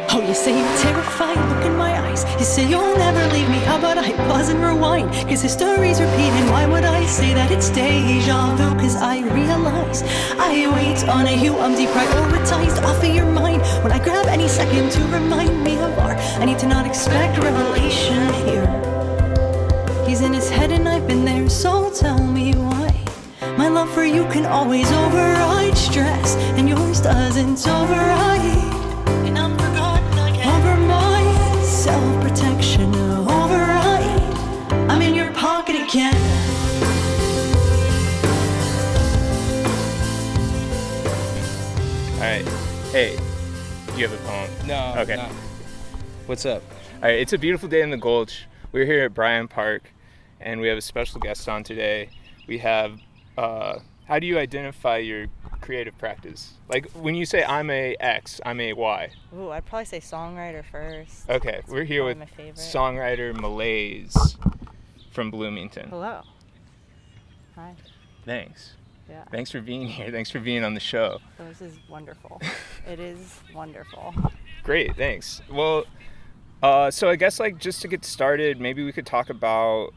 Oh, you say you're terrified, look in my eyes. You say you'll never leave me, how about I pause and rewind? Cause history's repeating, why would I say that it's deja vu? Cause I realize I wait on you, I'm deprioritized off of your mind. When I grab any second to remind me of our, I need to not expect revelation here. He's in his head and I've been there, so tell me why. My love for you can always override stress, and yours doesn't override. And I'm forgotten again. Over my self-protection, override. I'm in your pocket again. Alright. Hey, do you have a poem? No. Okay. No. What's up? Alright, it's a beautiful day in the Gulch. We're here at Bryant Park, and we have a special guest on today. We have, how do you identify your creative practice? Like, when you say I'm a X, I'm a Y. Ooh, I'd probably say songwriter first. Okay, That's we're here with my favorite. songwriter Malaise from Bloomington. Hello. Hi. Thanks. Yeah. Thanks for being here. Thanks for being on the show. So this is wonderful. It is wonderful. Great, thanks. Well, so I guess, like, just to get started, maybe we could talk about,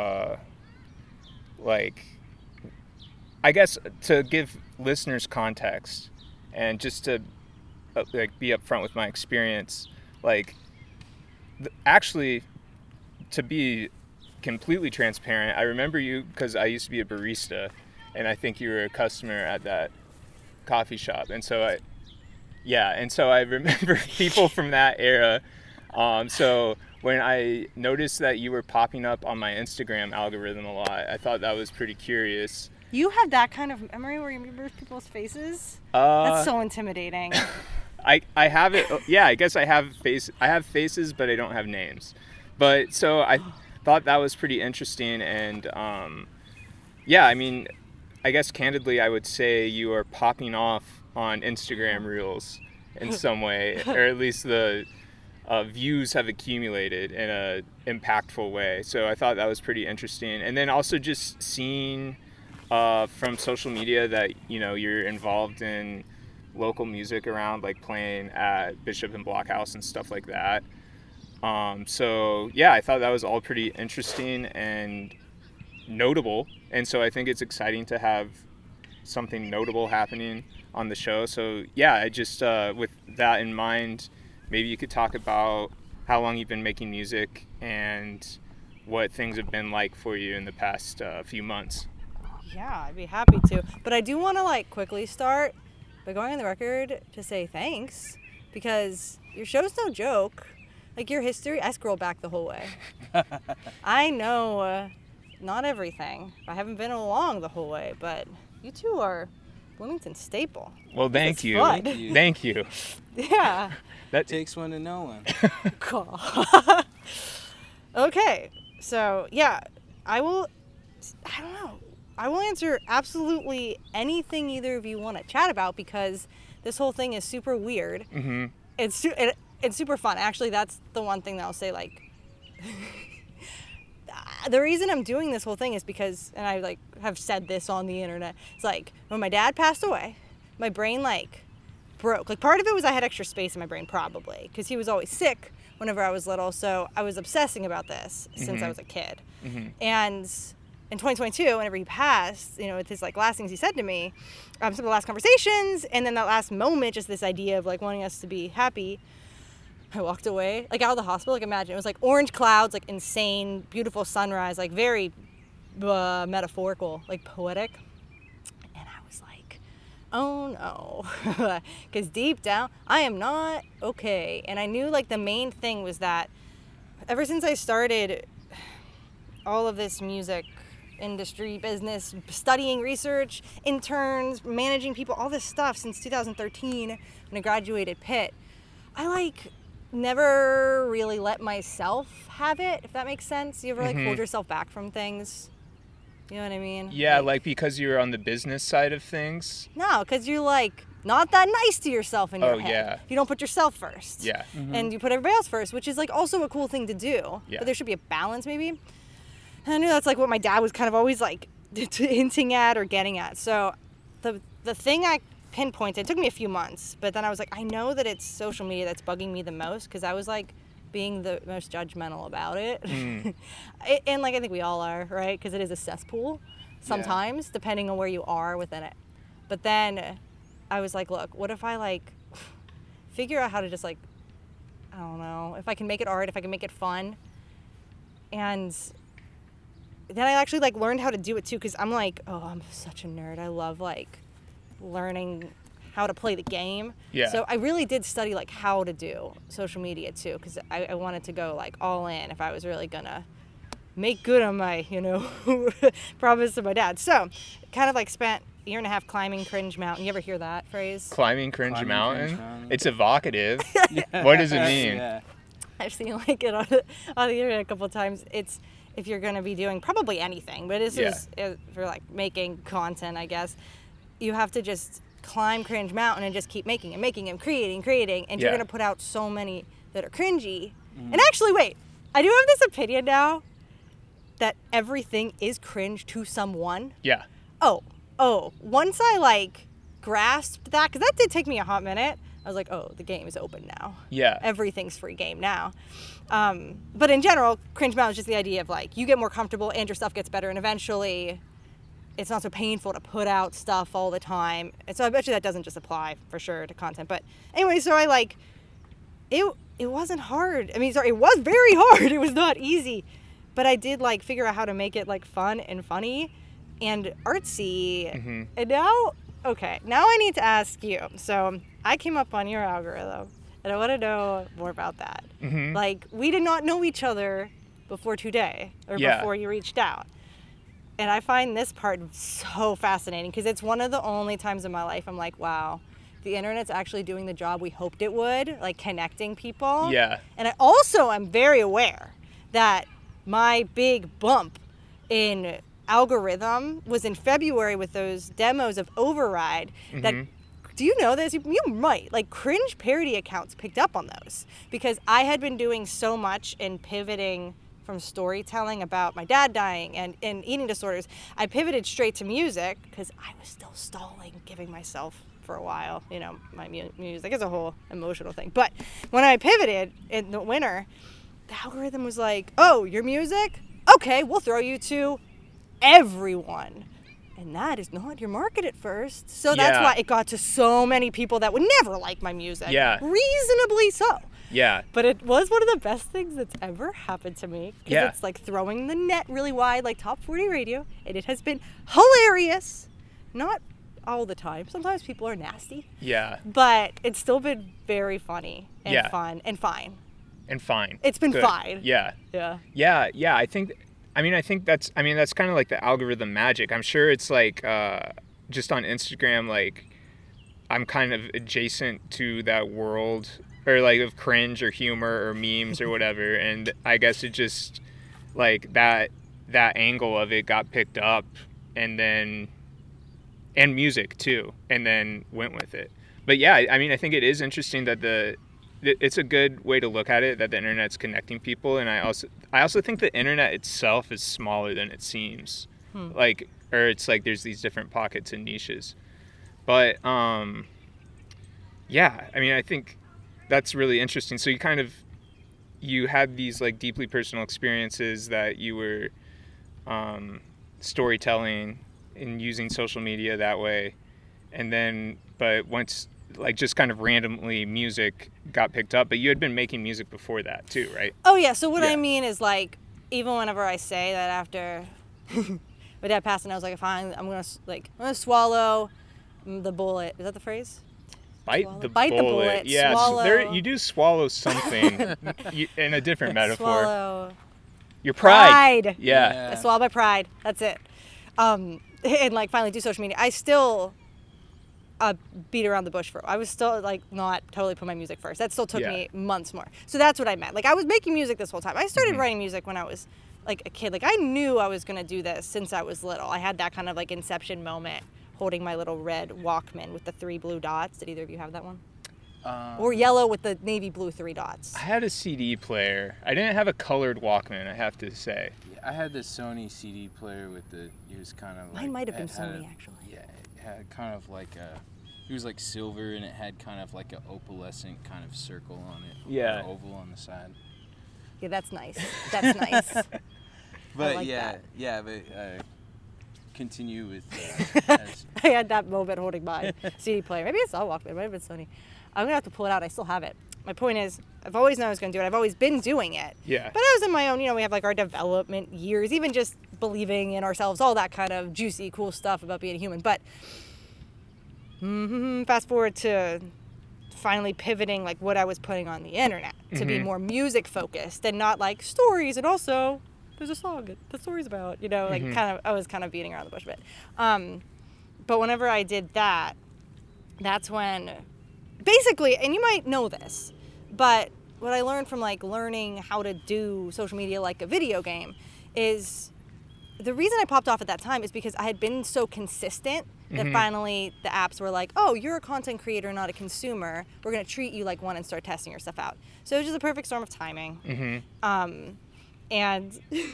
like, I guess to give listeners context and just to, like, be upfront with my experience, like, actually, to be completely transparent, I remember you because I used to be a barista, and I think you were a customer at that coffee shop, and so I remember people from that era. So when I noticed that you were popping up on my Instagram algorithm a lot, I thought that was pretty curious. You have that kind of memory where you remember people's faces? That's so intimidating. I have it. Yeah, I guess I have faces, but I don't have names. But so I thought that was pretty interesting, and yeah, I mean, I guess candidly, I would say you are popping off on Instagram Reels in some way, or at least the views have accumulated in a impactful way. So I thought that was pretty interesting. And then also just seeing from social media that, you know, you're involved in local music around, like playing at Bishop and Blockhouse and stuff like that. So yeah, I thought that was all pretty interesting and notable. And so I think it's exciting to have something notable happening on the show. So yeah, I just, with that in mind, maybe you could talk about how long you've been making music and what things have been like for you in the past few months. Yeah, I'd be happy to. But I do want to, like, quickly start by going on the record to say thanks, because your show's no joke. Like, your history, I scrolled back the whole way. I know not everything. I haven't been along the whole way, but you two are Bloomington staple. Well, thank you. Fun. Thank you. Yeah. That takes one to know one. Cool. Okay, so yeah, I don't know. I will answer absolutely anything either of you want to chat about, because this whole thing is super weird. Mm-hmm. It's super fun. Actually, that's the one thing that I'll say, like, the reason I'm doing this whole thing is because, and I, like, have said this on the internet, it's like, when my dad passed away, my brain, like, broke. Like, part of it was I had extra space in my brain, probably, because he was always sick whenever I was little, so I was obsessing about this since I was a kid. Mm-hmm. And in 2022, whenever he passed, you know, with his, like, last things he said to me, some of the last conversations, and then that last moment, just this idea of, like, wanting us to be happy, I walked away, like, out of the hospital. Like, imagine, it was, like, orange clouds, like, insane, beautiful sunrise, like, very metaphorical, like, poetic. And I was like, oh, no. Because deep down, I am not okay. And I knew, like, the main thing was that ever since I started all of this music industry, business, studying, research, interns, managing people, all this stuff since 2013 when I graduated Pitt, I, like, never really let myself have it, if that makes sense. You ever, like, hold yourself back from things? You know what I mean? Yeah, like because you're on the business side of things? No, because you're, like, not that nice to yourself in your head. Yeah. You don't put yourself first. Yeah. Mm-hmm. And you put everybody else first, which is, like, also a cool thing to do. Yeah. But there should be a balance, maybe. And I knew that's, like, what my dad was kind of always, like, hinting at or getting at. So the thing I pinpoint it. It took me a few months, but then I was like, I know that it's social media that's bugging me the most, because I was like being the most judgmental about it. And like I think we all are, right? Because it is a cesspool sometimes, depending on where you are within it. But then I was like, look, what if I like figure out how to just like, I don't know, if I can make it art, if I can make it fun. And then I actually like learned how to do it too, because I'm like, oh, I'm such a nerd. I love like learning how to play the game. Yeah. So I really did study like how to do social media too, because I wanted to go like all in if I was really gonna make good on my, promise to my dad. So kind of like spent a year and a half climbing Cringe Mountain. You ever hear that phrase? Climbing Cringe Climbing Mountain? Cringe Mountain. It's evocative. What does it mean? Yeah. I've seen like it on the internet a couple of times. It's if you're going to be doing probably anything, but this is for like making content, I guess. You have to just climb Cringe Mountain and just keep making and creating, and you're going to put out so many that are cringy. And actually, wait, I do have this opinion now that everything is cringe to someone. Yeah. Oh, once I like grasped that, because that did take me a hot minute. I was like, oh, the game is open now. Yeah. Everything's free game now. But in general, Cringe Mountain is just the idea of like, you get more comfortable and your stuff gets better, and eventually it's not so painful to put out stuff all the time. And so I bet you that doesn't just apply for sure to content. But anyway, so I like, it wasn't hard. I mean, sorry, it was very hard. It was not easy. But I did like figure out how to make it like fun and funny and artsy. Mm-hmm. And now I need to ask you. So I came up on your algorithm, and I want to know more about that. Mm-hmm. Like, we did not know each other before today, or before you reached out. And I find this part so fascinating, because it's one of the only times in my life I'm like, wow, the internet's actually doing the job we hoped it would, like connecting people. Yeah. And I also am very aware that my big bump in algorithm was in February with those demos of Override that, do you know this? You might. Like, cringe parody accounts picked up on those, because I had been doing so much in pivoting from storytelling about my dad dying and eating disorders. I pivoted straight to music because I was still stalling, giving myself for a while, my music is a whole emotional thing. But when I pivoted in the winter, the algorithm was like, oh, your music? Okay, we'll throw you to everyone. And that is not your market at first. So that's why it got to so many people that would never like my music. Yeah. Reasonably so. Yeah. But it was one of the best things that's ever happened to me. Because it's like throwing the net really wide, like Top 40 Radio. And it has been hilarious. Not all the time. Sometimes people are nasty. Yeah. But it's still been very funny and fun and fine. And fine. It's been Good. fine. Yeah. Yeah. Yeah. I think that's kind of like the algorithm magic. I'm sure it's like just on Instagram, like I'm kind of adjacent to that world, or like of cringe or humor or memes or whatever, and I guess it just like that angle of it got picked up, and music too, and then went with it. But yeah, I mean, I think it is interesting that it's a good way to look at it, that the internet's connecting people. And I also think the internet itself is smaller than it seems. Like, or it's like there's these different pockets and niches. But yeah, I mean, I think that's really interesting. So you had these like deeply personal experiences that you were storytelling and using social media that way, and then but once like just kind of randomly music got picked up, but you had been making music before that too, right? Oh yeah, so what I mean is like, even whenever I say that after my dad passed, and I was like, fine, I'm gonna swallow the bullet. Is that the phrase? Bite Swallow. the Bite the bullet, Yeah, swallow. you do swallow something in a different metaphor. Swallow. Your pride. Yeah. Yeah. I swallow my pride. That's it. And like finally do social media. I still beat around the bush I was still like not totally put my music first. That still took me months more. So that's what I meant. Like I was making music this whole time. I started writing music when I was like a kid. Like I knew I was gonna do this since I was little. I had that kind of like inception moment, holding my little red Walkman with the 3 blue dots. Did either of you have that one? Or yellow with the navy blue 3 dots. I had a CD player. I didn't have a colored Walkman, I have to say. Yeah, I had the Sony CD player with it was kind of like... Mine might have been had Sony, actually. Yeah, it had kind of like a It was like silver, and it had kind of like an opalescent kind of circle on it. Yeah. Or oval on the side. Yeah, that's nice. That's nice. But like yeah, that. yeah, but continue with. I had that moment holding my CD player. Maybe it's all Walkman. It might have been Sony. I'm gonna have to pull it out. I still have it. My point is, I've always known I was gonna do it. I've always been doing it. Yeah. But I was in my own. We have like our development years, even just believing in ourselves, all that kind of juicy, cool stuff about being a human. But fast forward to finally pivoting, like what I was putting on the internet to be more music focused and not like stories. And also, there's a song that the story's about. Like I was kind of beating around the bush a bit. But whenever I did that, that's when, basically, and you might know this, but what I learned from like learning how to do social media like a video game is the reason I popped off at that time is because I had been so consistent that finally the apps were like, oh, you're a content creator, not a consumer. We're going to treat you like one and start testing your stuff out. So it was just a perfect storm of timing. And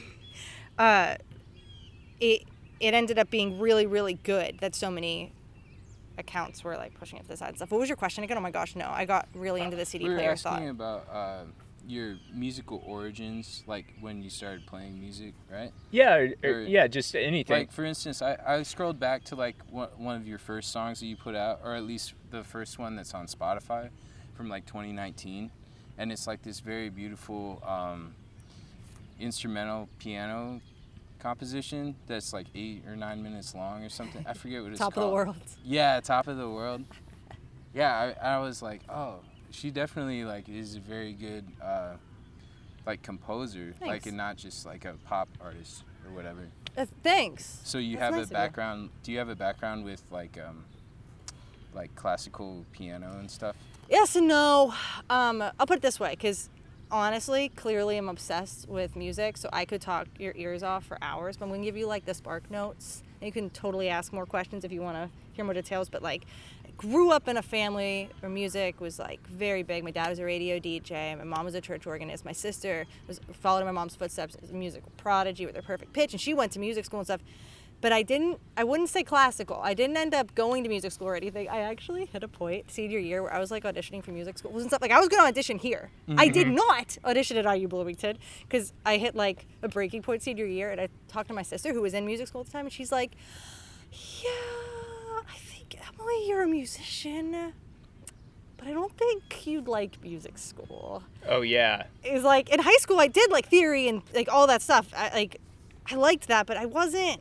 it ended up being really, really good that so many accounts were like pushing it to the side and stuff. What was your question again? Oh my gosh, no. I got really into the CD we were player asking about your musical origins, like when you started playing music, right? Yeah, Or- yeah, just anything. Like, for instance, I scrolled back to like one of your first songs that you put out, or at least the first one that's on Spotify from like 2019, and it's like this very beautiful instrumental piano composition that's like 8 or 9 minutes long or something. I forget what it's Top called. of the world. Yeah, Top of the World. Yeah, I was like, oh, she definitely like is a very good like composer, Thanks. like, and not just like a pop artist or whatever. Thanks. So you That's have nice a of you. background. Do you have a background with like classical piano and stuff? Yes and no. I'll put it this way, because honestly, clearly I'm obsessed with music, so I could talk your ears off for hours, but I'm going to give you like the spark notes. And you can totally ask more questions if you want to hear more details, but like I grew up in a family where music was like very big. My dad was a radio DJ, my mom was a church organist, my sister followed in my mom's footsteps as a musical prodigy with her perfect pitch, and she went to music school and stuff. But I wouldn't say classical. I didn't end up going to music school or anything. I actually hit a point senior year where I was like auditioning for music schools and stuff. Like I was going to audition here. I did not audition at IU Bloomington because I hit like a breaking point senior year, and I talked to my sister who was in music school at the time, and she's like, yeah, I think, Emily, you're a musician, but I don't think you'd like music school. Oh yeah. It was like, in high school I did like theory and like all that stuff. I liked that, but I wasn't.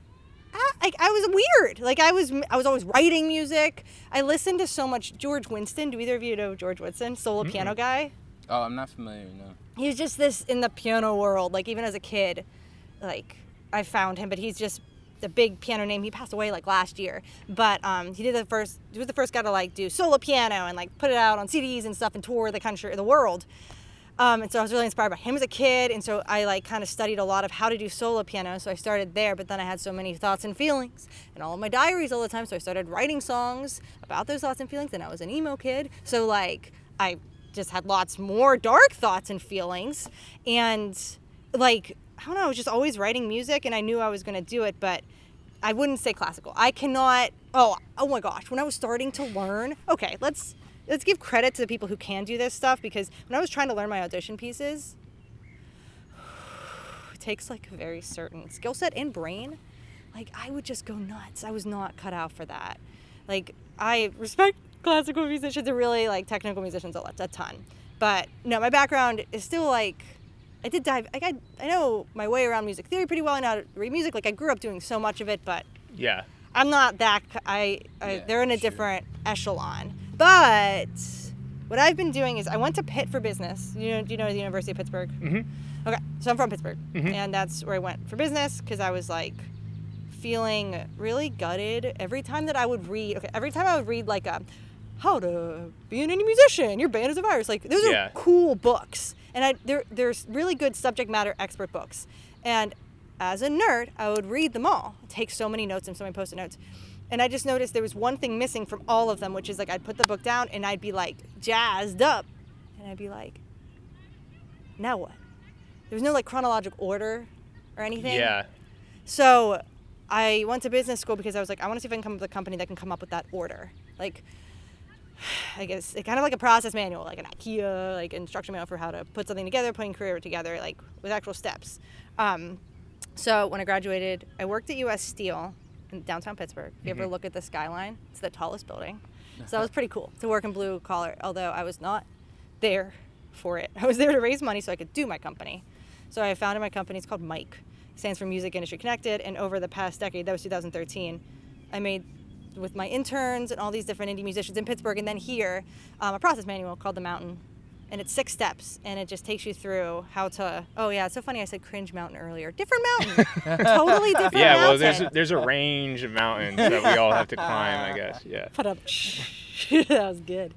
I was weird. Like I was always writing music. I listened to so much George Winston. Do either of you know George Winston? Solo piano guy. Oh, I'm not familiar. No. He was just this in the piano world. Like even as a kid, like I found him. But he's just the big piano name. He passed away like last year. But he was the first guy to like do solo piano and like put it out on CDs and stuff and tour the country, the world. And so I was really inspired by him as a kid, and so I like kind of studied a lot of how to do solo piano, so I started there, but then I had so many thoughts and feelings and all of my diaries all the time, so I started writing songs about those thoughts and feelings, and I was an emo kid, so like I just had lots more dark thoughts and feelings, and like, I don't know, I was just always writing music, and I knew I was going to do it, but I wouldn't say classical. I cannot, oh my gosh, when I was starting to learn, okay, let's give credit to the people who can do this stuff, because when I was trying to learn my audition pieces, it takes like a very certain skill set and brain. Like I would just go nuts. I was not cut out for that. Like I respect classical musicians and really like technical musicians a ton. But no, my background is still like, I did dive, like I know my way around music theory pretty well. I know how to read music. Like I grew up doing so much of it, but Yeah. I'm not that, they're in a sure. different echelon. But what I've been doing is I went to Pitt for business. Do you know the University of Pittsburgh? Mhm. Okay, so I'm from Pittsburgh, and that's where I went for business because I was like feeling really gutted every time that I would read. Okay, every time I would read like how to be an indie musician, your band is a virus. Like those Yeah. are cool books, and there's really good subject matter expert books. And as a nerd, I would read them all, take so many notes and so many post-it notes. And I just noticed there was one thing missing from all of them, which is like I'd put the book down and I'd be like jazzed up. And I'd be like, now what? There was no like chronological order or anything. Yeah. So I went to business school because I was like, I want to see if I can come up with a company that can come up with that order. like, I guess it kind of like a process manual, like an IKEA, like instruction manual for how to put something together, putting career together, like with actual steps. So when I graduated, I worked at U.S. Steel in downtown Pittsburgh. If you ever look at the skyline, it's the tallest building. So that was pretty cool to work in blue collar, although I was not there for it. I was there to raise money so I could do my company. So I founded my company. It's called MIC. It stands for Music Industry Connected. And over the past decade, that was 2013, I made, with my interns and all these different indie musicians in Pittsburgh and then here, a process manual called The Mountain. And it's 6 steps, and it just takes you through how to, oh yeah, it's so funny I said cringe mountain earlier. Different mountain. Totally different mountain. Well, there's a range of mountains that we all have to climb, I guess. Yeah. Put up. That was good.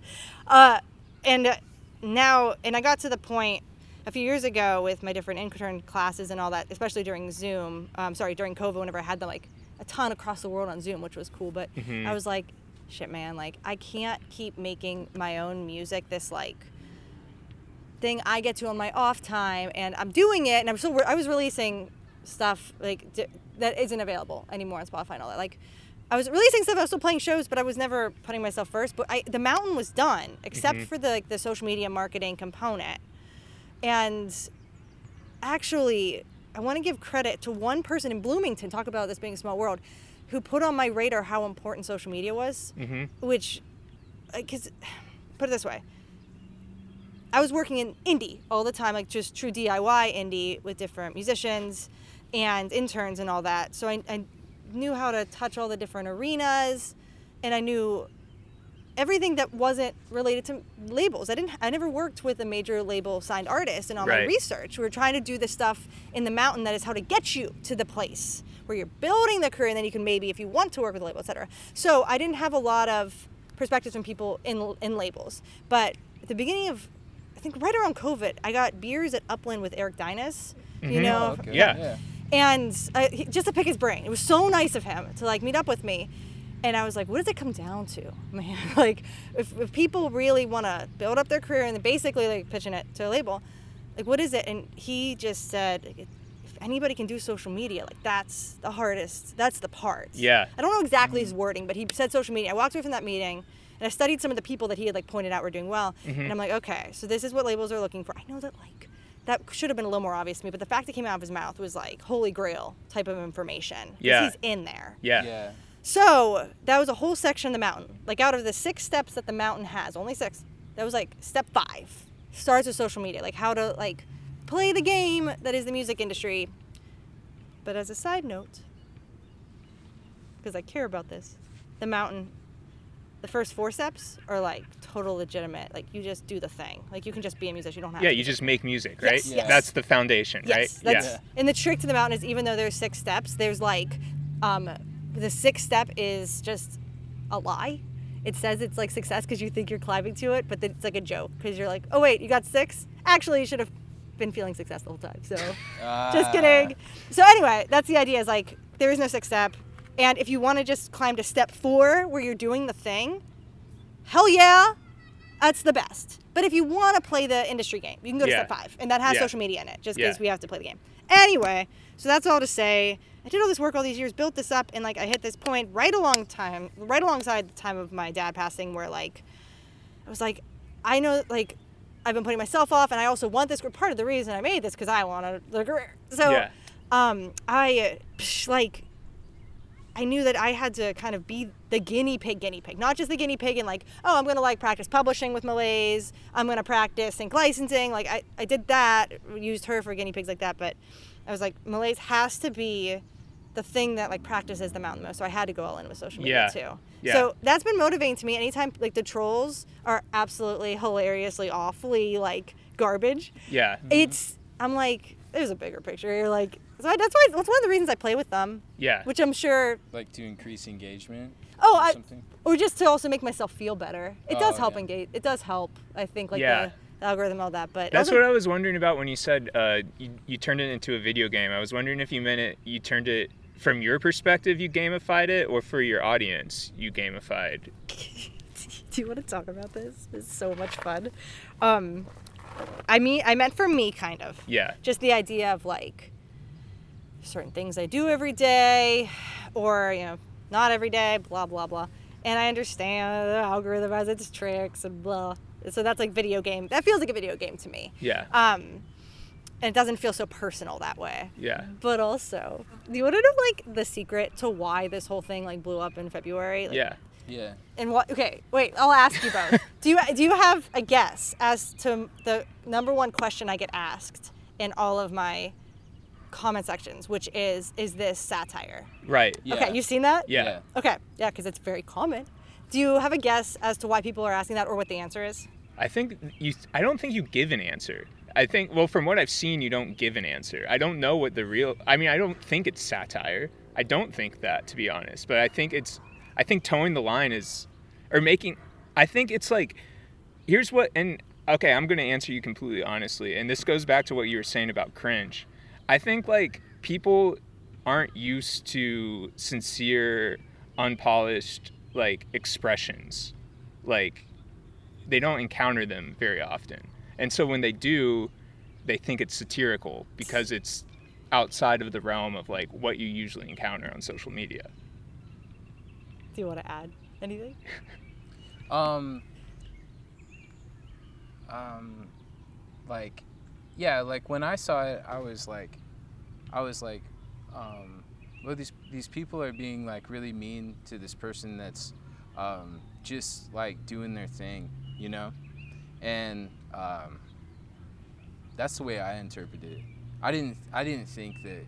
And I got to the point a few years ago with my different intern classes and all that, especially during during COVID, whenever I had them like a ton across the world on Zoom, which was cool. But I was like, shit, man, like I can't keep making my own music this like thing I get to on my off time, and I'm doing it, and I was releasing stuff like that isn't available anymore on Spotify and all that. Like I was releasing stuff, I was still playing shows, but I was never putting myself first. But the Mountain was done, except for the social media marketing component. And actually, I want to give credit to one person in Bloomington, talk about this being a small world, who put on my radar how important social media was, which, because, put it this way, I was working in indie all the time, like just true DIY indie with different musicians and interns and all that. So I knew how to touch all the different arenas, and I knew everything that wasn't related to labels. I never worked with a major label signed artist, and all my research, we were trying to do this stuff in the Mountain that is how to get you to the place where you're building the career, and then you can maybe, if you want to work with a label, etc. So I didn't have a lot of perspectives from people in labels. But at the beginning of, I think right around COVID, I got beers at Upland with Eric Dynas, you know? Oh, okay. Yeah. And just to pick his brain. It was so nice of him to like meet up with me. And I was like, what does it come down to, man? Like, if people really want to build up their career and then basically like pitching it to a label, like, what is it? And he just said, if anybody can do social media, like that's the hardest, that's the part. Yeah. I don't know exactly his wording, but he said social media. I walked away from that meeting and I studied some of the people that he had like pointed out were doing well. And I'm like, okay, so this is what labels are looking for. I know that like, that should have been a little more obvious to me, but the fact that came out of his mouth was like holy grail type of information. Yeah. He's in there. Yeah. So that was a whole section of the Mountain. Like out of the 6 steps that the Mountain has, only 6, that was like step 5. Starts with social media, like how to like play the game that is the music industry. But as a side note, because I care about this, the Mountain, the first 4 steps are like total legitimate. Like you just do the thing. Like you can just be a musician. You don't have to. You just make music, right? Yes. That's the foundation, right? And the trick to the Mountain is even though there's 6 steps, there's like, the 6th step is just a lie. It says it's like success because you think you're climbing to it, but it's like a joke because you're like, oh wait, you got 6? Actually, you should have been feeling success the whole time. So just kidding. So anyway, that's the idea is like there is no 6th step. And if you want to just climb to step 4 where you're doing the thing, hell yeah, that's the best. But if you want to play the industry game, you can go to step 5. And that has social media in it just because we have to play the game. Anyway, so that's all to say. I did all this work all these years, built this up, and like I hit this point right alongside the time of my dad passing where like I was like, I know like I've been putting myself off and I also want this. Part of the reason I made this because I wanted a career. So I knew that I had to kind of be the guinea pig, not just the guinea pig and like, oh, I'm going to like practice publishing with Malaise. I'm going to practice sync licensing. Like I did that, used her for guinea pigs like that. But I was like, Malaise has to be the thing that like practices the Mountain most. So I had to go all in with social media too. Yeah. So that's been motivating to me. Anytime like the trolls are absolutely hilariously, awfully like garbage. Yeah. I'm like, there's a bigger picture. You're like, so that's one of the reasons I play with them. Yeah. Which I'm sure. Like to increase engagement. Or just to also make myself feel better. It does help engage. It does help. I think like the algorithm, all that. But that's what I was wondering about when you said you turned it into a video game. I was wondering if you meant you turned it from your perspective, you gamified it, or for your audience, you gamified. Do you want to talk about this? It's so much fun. I meant for me, kind of. Yeah. Just the idea of like certain things I do every day, or not every day, blah blah blah, And I understand the algorithm has its tricks and blah. So that's like video game. That feels like a video game to me. Yeah. And it doesn't feel so personal that way. Yeah. But also, do you want to know like the secret to why this whole thing like blew up in February? Like, Yeah. Yeah. And what? Okay, wait. I'll ask you both. do you have a guess as to the number one question I get asked in all of my comment sections, which is this satire? Right. Yeah. Okay, you've seen that? Yeah. Okay, yeah, because it's very common. Do you have a guess as to why people are asking that or what the answer is? I don't think you give an answer. I think, well, from what I've seen, you don't give an answer. I don't know what I don't think it's satire. I don't think that, to be honest. But I think towing the line I think it's like, here's what, and okay, I'm going to answer you completely honestly. And this goes back to what you were saying about cringe. I think like people aren't used to sincere, unpolished, like expressions. Like they don't encounter them very often. And so when they do, they think it's satirical because it's outside of the realm of like what you usually encounter on social media. Do you want to add anything? Like, yeah, like when I saw it, I was like, well, these people are being like really mean to this person that's just like doing their thing, you know? And that's the way I interpreted it. I didn't think that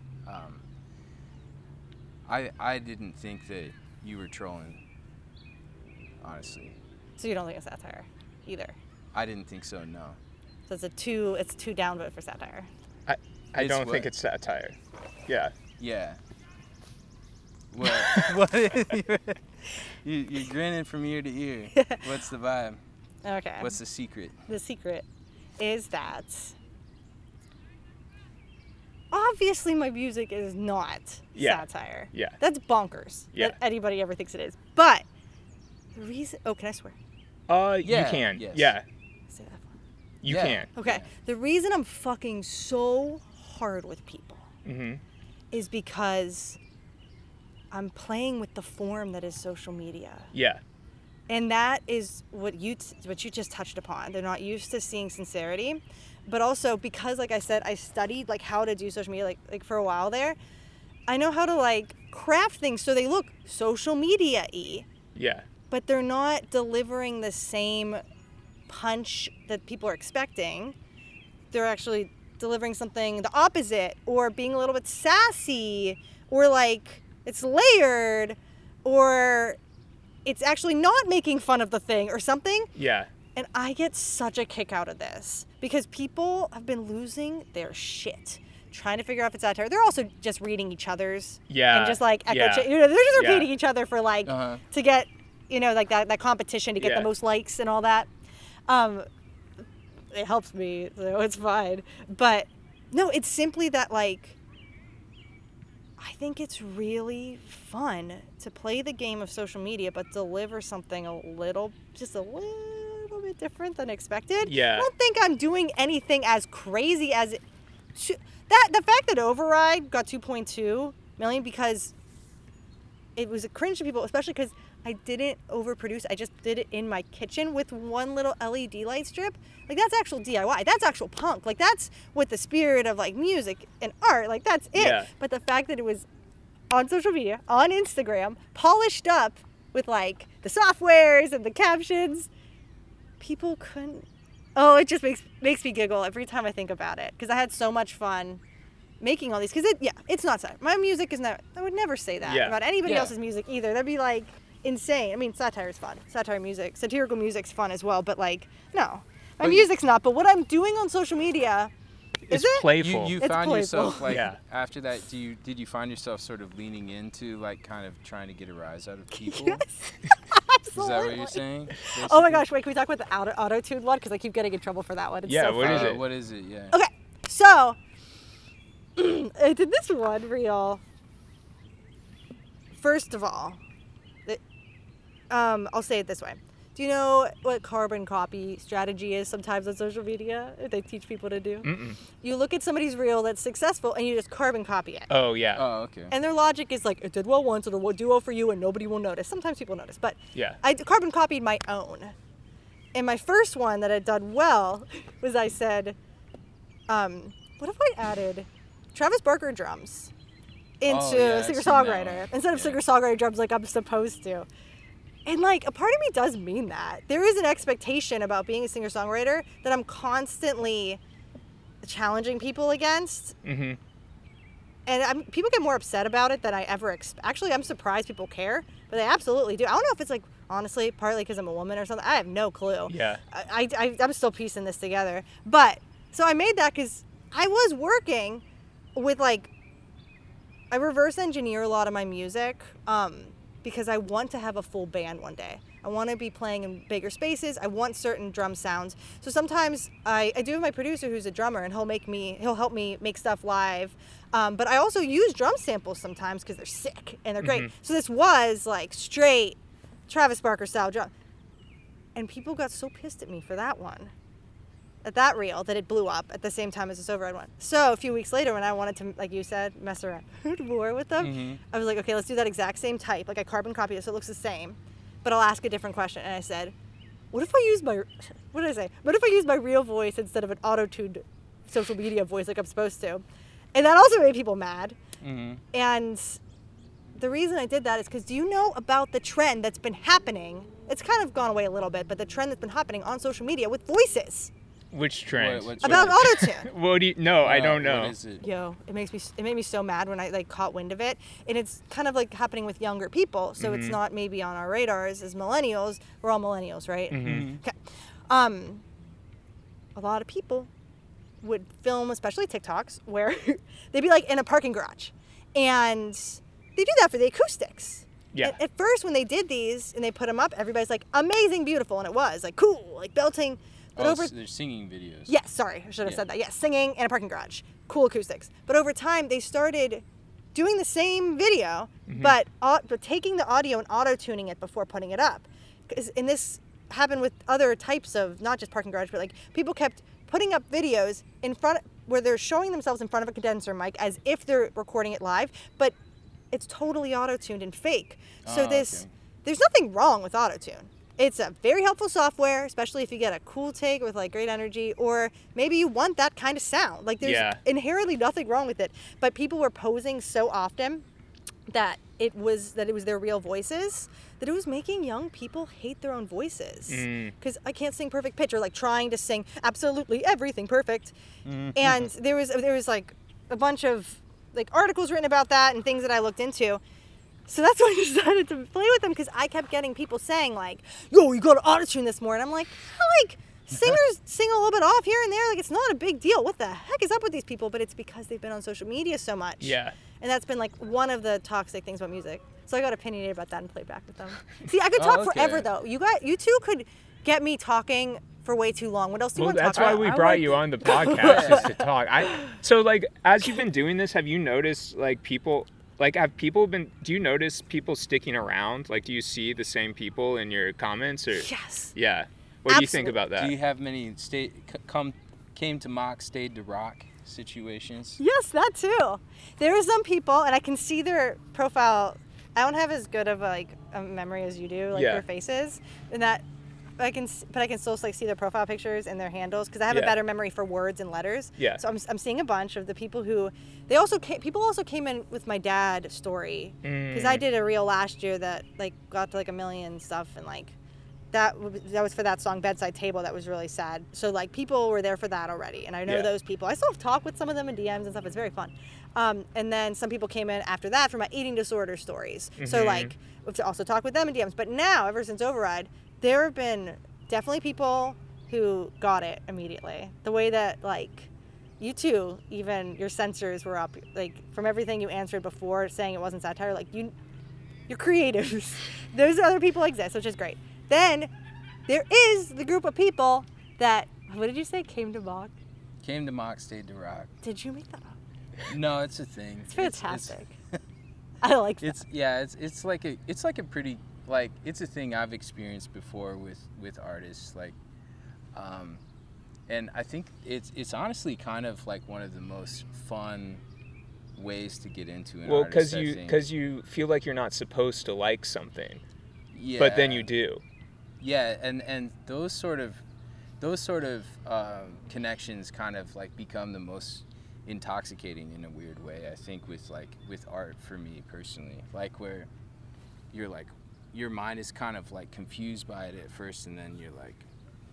I didn't think that you were trolling, honestly. So you don't think it's satire either? I didn't think so, no. So it's a two down vote for satire. I don't think it's satire. Yeah. Yeah. What? You're grinning from ear to ear. What's the vibe? Okay. What's the secret? The secret is that obviously my music is not satire. Yeah. That's bonkers. Yeah. That anybody ever thinks it is. But the reason... Oh, can I swear? You Yeah, can. yes. Yeah. Say that. You Yeah. can. Okay. Yeah. The reason I'm fucking so hard with people Mm-hmm. is because I'm playing with the form that is social media. Yeah. And that is what you just touched upon. They're not used to seeing sincerity, but also because, like I said, I studied like how to do social media like for a while there. I know how to like craft things so they look social media-y, Yeah. but they're not delivering the same punch that people are expecting. They're actually delivering something the opposite, or being a little bit sassy, or like it's layered, or it's actually not making fun of the thing or something. Yeah. And I get such a kick out of this because people have been losing their shit trying to figure out if it's satire. They're also just reading each other's and just like echo Yeah. they're just Yeah. repeating each other for like to get like that competition to get the most likes and all that. It helps me, so it's fine. But no, it's simply that like I think it's really fun to play the game of social media, but deliver something just a little bit different than expected. Yeah. I don't think I'm doing anything as crazy as the fact that Override got 2.2 million because it was a cringe to people, especially because I didn't overproduce. I just did it in my kitchen with one little LED light strip. Like, that's actual DIY. That's actual punk. Like, that's with the spirit of, like, music and art. Like, that's it. Yeah. But the fact that it was on social media, on Instagram, polished up with, like, the softwares and the captions, people couldn't... Oh, it just makes me giggle every time I think about it. Because I had so much fun making all these. Because, it's not satire. My music is not... I would never say that about anybody else's music either. That'd be, like... insane. I mean, satire is fun. Satirical music's fun as well, but like, no. My music's not, but what I'm doing on social media It's playful. You It's found playful. yourself like Yeah. after that. Did you find yourself sort of leaning into like kind of trying to get a rise out of people? Yes. Is that what you're saying? Oh my basically? gosh, wait, can we talk about the auto-tune one? Because I keep getting in trouble for that one. It's Yeah, so what funny. is it? What is it? Yeah. Okay, so I did this one real. First of all, I'll say it this way. Do you know what carbon copy strategy is sometimes on social media? They teach people to do. Mm-mm. You look at somebody's reel that's successful and you just carbon copy it. Oh yeah. Oh, okay. And their logic is like, it did well once, it'll do well for you, and nobody will notice. Sometimes people notice, but Yeah. I carbon copied my own. And my first one that had done well was I said, what if I added Travis Barker drums into yeah, I've seen that singer-songwriter one. instead of Yeah. singer-songwriter drums like I'm supposed to? And like a part of me does mean that. There is an expectation about being a singer-songwriter that I'm constantly challenging people against. Mm-hmm. And people get more upset about it than I ever Actually, I'm surprised people care, but they absolutely do. I don't know if it's like, honestly, partly because I'm a woman or something. I have no clue. Yeah. I'm still piecing this together. But, so I made that because I was working with like, I reverse engineer a lot of my music because I want to have a full band one day. I want to be playing in bigger spaces. I want certain drum sounds. So sometimes I do have my producer who's a drummer, and he'll help me make stuff live. But I also use drum samples sometimes because they're sick and they're great. So this was like straight Travis Barker style drum. And people got so pissed at me for that one, at that reel, that it blew up at the same time as this override one. So a few weeks later, when I wanted to, like you said, mess around more with them, I was like, okay, let's do that exact same type. Like I carbon copied it so it looks the same, but I'll ask a different question. And I said, what if I use my, what did I say? What if I use my real voice instead of an auto-tuned social media voice like I'm supposed to? And that also made people mad. And the reason I did that is because do you know about the trend that's been happening? It's kind of gone away a little bit, but the trend that's been happening on social media with voices. Which trend? What's About it? auto-tune. What do you? No, I don't know. What is it? Yo, it made me so mad when I like caught wind of it, and it's kind of like happening with younger people, so it's not maybe on our radars as millennials. We're all millennials, right? Okay. A lot of people would film, especially TikToks, where they'd be like in a parking garage, and they do that for the acoustics. Yeah. At first, when they did these and they put them up, everybody's like, amazing, beautiful, and it was like cool, like belting. But over They're singing videos. Yes, sorry, I should have said that. Yes, singing in a parking garage, cool acoustics. But over time, they started doing the same video, but taking the audio and auto-tuning it before putting it up. And this happened with other types of, not just parking garage, but like people kept putting up videos in front where they're showing themselves in front of a condenser mic as if they're recording it live, but it's totally auto-tuned and fake. So there's nothing wrong with auto-tune. It's a very helpful software, especially if you get a cool take with like great energy, or maybe you want that kind of sound. Like there's inherently nothing wrong with it, but people were posing so often that it was their real voices, that it was making young people hate their own voices. Because I can't sing perfect pitch, or like trying to sing absolutely everything perfect. And there was like a bunch of like articles written about that and things that I looked into. So that's why I decided to play with them, because I kept getting people saying like, yo, you gotta auto-tune this more. And I'm like, singers sing a little bit off here and there. Like, it's not a big deal. What the heck is up with these people? But it's because they've been on social media so much. Yeah. And that's been like one of the toxic things about music. So I got opinionated about that and played back with them. See, I could talk forever though. You two could get me talking for way too long. What else do you want to talk That's why about? we brought you on the podcast, is to talk. So like, as you've been doing this, have you noticed like people? Like, do you notice people sticking around? Like, do you see the same people in your comments? Or Yes. Yeah. What do you think about that? Do you have many came to mock, stayed to rock situations? Yes, that too. There are some people, and I can see their profile. I don't have as good of a memory as you do, like their faces, and that. But I can still like see their profile pictures and their handles, because I have a better memory for words and letters. Yeah. So I'm seeing a bunch of the people who people also came in with my dad story, because I did a reel last year that like got to like 1 million stuff, and like that was for that song Bedside Table. That was really sad. So like people were there for that already, and I know those people. I still have talked with some of them in DMs and stuff. It's very fun. And then some people came in after that for my eating disorder stories. So like we've also talked with them in DMs. But now, ever since Override, there have been definitely people who got it immediately. The way that, like, you too, even your sensors were up, like, from everything you answered before saying it wasn't satire, like, you're creatives. Those other people exist, which is great. Then there is the group of people that, what did you say, came to mock? Came to mock, stayed to rock. Did you make that up? No, it's a thing. It's fantastic. I like that. It's like a pretty like it's a thing I've experienced before with artists, like, and I think it's honestly kind of like one of the most fun ways to get into an Well, artist. because you feel like you're not supposed to like something, Yeah. but then you do. Yeah, and those sort of connections kind of like become the most intoxicating in a weird way, I think, with art for me personally, like where you're like your mind is kind of like confused by it at first, and then you're like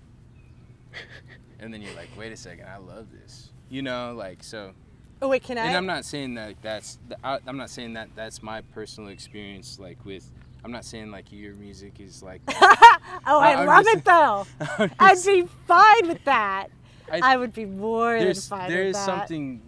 wait a second, I love this, you know, like, so. Oh wait, can I? And I'm not saying that I'm not saying that that's my personal experience, like with, I'm not saying like your music is like Oh, I love it though. I'd be fine with that. I would be more than fine with that. There is something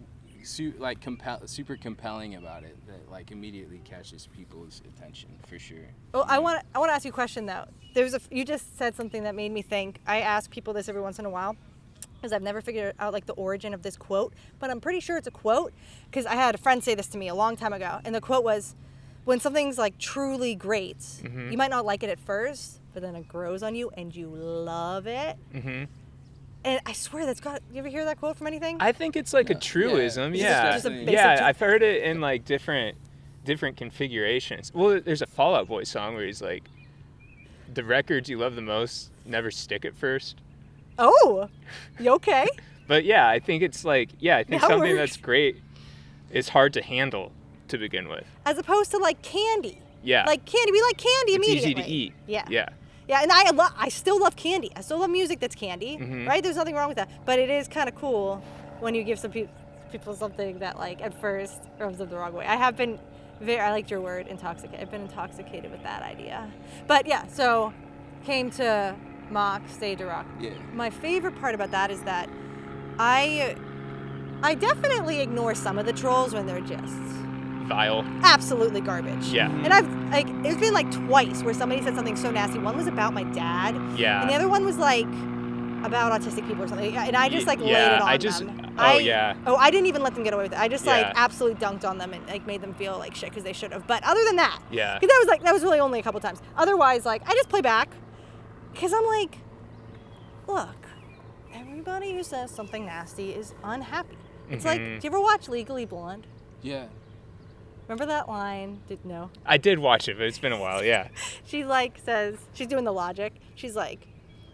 super compelling about it that like immediately catches people's attention, for sure. Well, I want to ask you a question though. You just said something that made me think. I ask people this every once in a while, because I've never figured out like the origin of this quote, but I'm pretty sure it's a quote, because I had a friend say this to me a long time ago, and the quote was, when something's like truly great, you might not like it at first, but then it grows on you and you love it. Mm-hmm. And I swear you ever hear that quote from anything? I think it's like a truism. Yeah. Just a basic Yeah, I've heard it in like different configurations. Well, there's a Fall Out Boy song where he's like, the records you love the most never stick at first. Oh, you okay? But yeah, I think it's like, I think That something works. that's great is hard to handle to begin with. As opposed to like candy. Yeah. Like candy, we like candy It's immediately. easy to eat. Yeah. Yeah. Yeah, and I still love candy. I still love music that's candy, Mhm. right? There's nothing wrong with that. But it is kind of cool when you give some people something that like at first rubs them the wrong way. I liked your word, intoxicated. I've been intoxicated with that idea. But yeah, so came to Mock, stayed to rock. Yeah. My favorite part about that is that I definitely ignore some of the trolls when they're just Vile. absolutely garbage. Yeah. And I've like it's been like twice where somebody said something so nasty. One was about my dad, Yeah. and the other one was like about autistic people or something. And I just like laid Yeah, it on I just- them. oh, yeah. Oh, I didn't even let them get away with it. I just like Yeah. absolutely dunked on them and like made them feel like shit because they should have. But other than that, Yeah. because that was really only a couple times. Otherwise, like I just play back because I'm like, look, everybody who says something nasty is unhappy. It's like, do Mhm. you ever watch Legally Blonde? Yeah. Remember that line? No. I did watch it, but it's been a while. Yeah. She like says, she's doing the logic. She's like,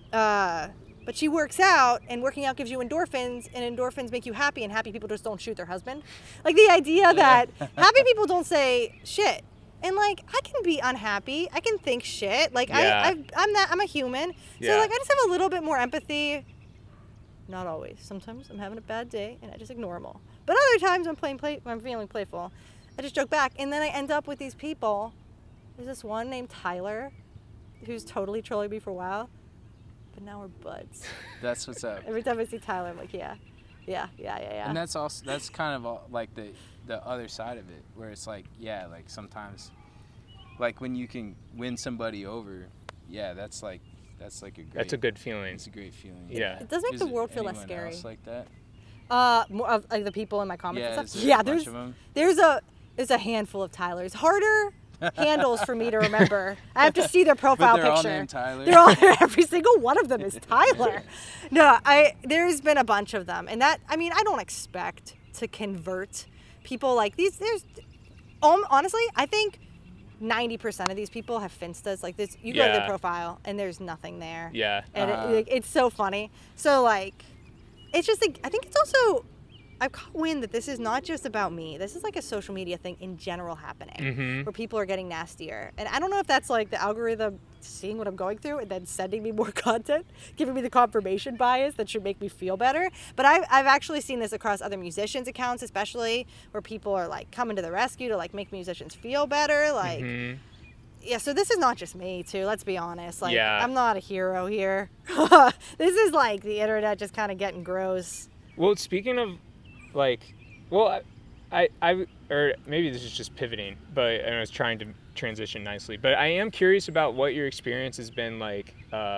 but she works out, and working out gives you endorphins, and endorphins make you happy, and happy people just don't shoot their husband. Like the idea that happy people don't say shit. And like I can be unhappy, I can think shit. Like Yeah. I'm a human. So Yeah. like I just have a little bit more empathy. Not always. Sometimes I'm having a bad day and I just ignore them all. But other times when I'm feeling playful, I just joke back, and then I end up with these people. There's this one named Tyler, who's totally trolling me for a while, but now we're buds. That's what's up. Every time I see Tyler, I'm like, yeah. And that's kind of all, like the other side of it, where it's like, yeah, like sometimes, like when you can win somebody over, yeah, that's a good feeling. It's a great feeling. Yeah. It does make Is the world feel less anyone scary. else like that? More of like the people in my comments Yeah, and is stuff. there Yeah, a bunch of them? there's a handful of Tylers. Harder handles for me to remember. I have to see their profile But they're all picture. named Tyler? They're all every single one of them is Tyler. No, there's been a bunch of them, and I don't expect to convert people like these. Honestly, I think 90% of these people have Finstas like this. You go to Yeah. their profile and there's nothing there. Yeah. And it's so funny. So like, it's just like, I think it's also, I've caught wind that this is not just about me. This is like a social media thing in general happening, Mhm. where people are getting nastier. And I don't know if that's like the algorithm seeing what I'm going through and then sending me more content, giving me the confirmation bias that should make me feel better. But I've actually seen this across other musicians' accounts, especially where people are like coming to the rescue to like make musicians feel better. Like, Mhm. yeah, so this is not just me too, let's be honest. Like, Yeah. I'm not a hero here. This is like the internet just kind of getting gross. Well, speaking of, like, well, I or maybe this is just pivoting, but I was trying to transition nicely. But I am curious about what your experience has been like,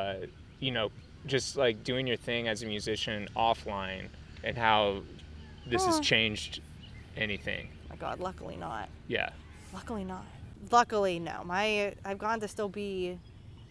just like doing your thing as a musician offline, and how this has changed anything. My God, luckily not. Yeah. Luckily not. luckily, no. I've gone to still be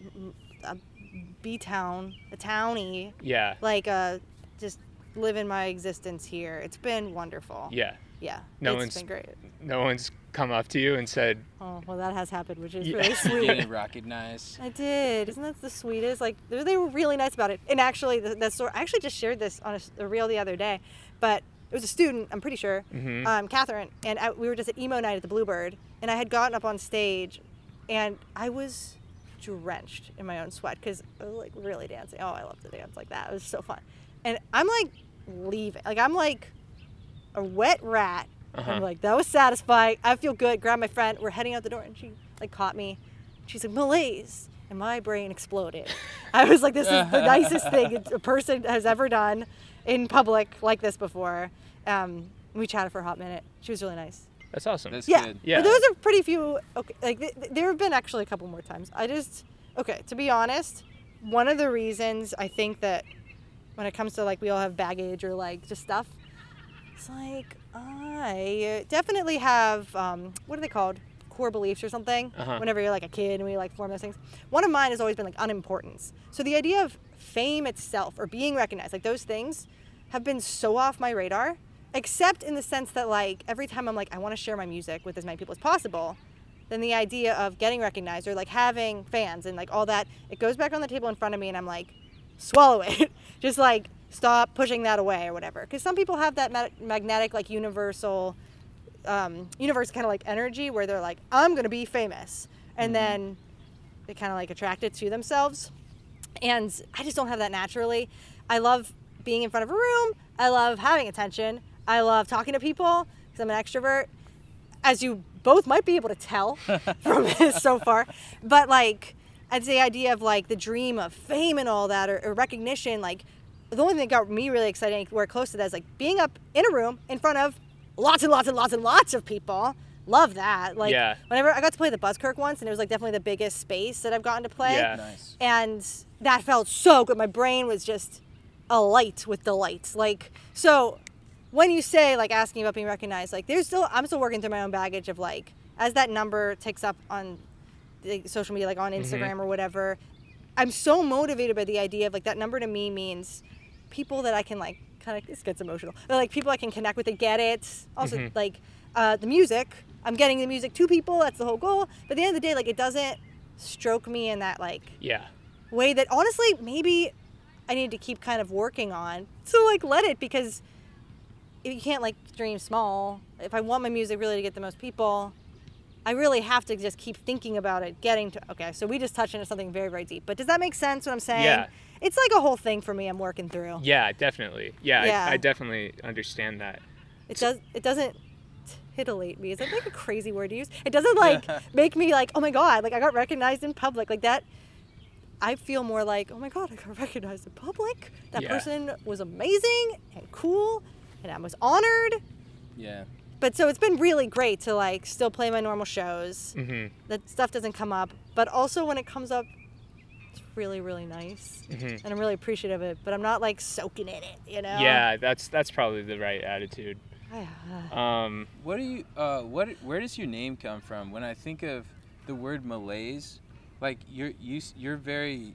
a B-town, a townie, Yeah. like just living my existence here. It's been wonderful. Yeah. Yeah, No it's been great. No one's come up to you and said, Oh, well, that has happened, which is Yeah. really sweet. Getting recognized. I did. Isn't that the sweetest? Like, they were really nice about it. And actually, that story, I actually just shared this on a reel the other day, but it was a student, I'm pretty sure, Catherine, and we were just at emo night at the Bluebird, and I had gotten up on stage, and I was drenched in my own sweat because I was like really dancing. Oh, I love to dance like that. It was so fun. And I'm like leaving. Like, I'm like a wet rat. I'm like, that was satisfying. I feel good. Grab my friend. We're heading out the door, and she like caught me. She's like, Malaise. And my brain exploded. I was like, this is the nicest thing a person has ever done in public like this before. We chatted for a hot minute. She was really nice. that's awesome. That's Yeah. good. Yeah. But those are pretty few. Okay, like there have been actually a couple more times. Okay, to be honest, one of the reasons I think that when it comes to like we all have baggage or like just stuff, it's like I definitely have what are they called? Core beliefs or something. Whenever you're like a kid and we like form those things. One of mine has always been like unimportance. So the idea of fame itself or being recognized, like those things have been so off my radar, except in the sense that like every time I'm like I want to share my music with as many people as possible, then the idea of getting recognized or like having fans and like all that, it goes back on the table in front of me and I'm like, swallow it. Just like stop pushing that away or whatever. Because some people have that magnetic like universe kind of like energy where they're like, I'm gonna be famous, and then they kind of like attract it to themselves. And I just don't have that naturally. I love being in front of a room. I love having attention. I love talking to people because I'm an extrovert, as you both might be able to tell from this so far. But like, I'd say the idea of like the dream of fame and all that, or recognition, like the only thing that got me really excited, we're close to that, is like being up in a room in front of lots and lots and lots and lots of people. Love that. Like, Yeah. whenever I got to play the Buzzkirk once, and it was like definitely the biggest space that I've gotten to play. Yeah. Nice. And that felt so good. My brain was just alight with delight. Like, so when you say like asking about being recognized, like I'm still working through my own baggage of like, as that number ticks up on the social media, like on Instagram or whatever, I'm so motivated by the idea of like that number to me means people that I can like kind of, this gets emotional, but like people I can connect with and get it. Also like the music, I'm getting the music to people. That's the whole goal. But at the end of the day, like it doesn't stroke me in that like Yeah. way that honestly maybe I need to keep kind of working on to like let it, because if you can't like dream small. If I want my music really to get the most people, I really have to just keep thinking about it, getting to, okay, so we just touched into something very, very deep. But does that make sense what I'm saying? Yeah. It's like a whole thing for me I'm working through. Yeah, definitely. Yeah, Yeah. I definitely understand that. It doesn't titillate me. Is that like a crazy word to use? It doesn't like make me like, oh my God, like I got recognized in public. Like that, I feel more like, oh my God, I got recognized in public. That Yeah. person was amazing and cool and I was honored. Yeah. But so it's been really great to like still play my normal shows. That stuff doesn't come up. But also when it comes up, it's really, really nice. And I'm really appreciative of it. But I'm not like soaking in it, you know? Yeah, that's probably the right attitude. What do you where does your name come from? When I think of the word malaise, like you're very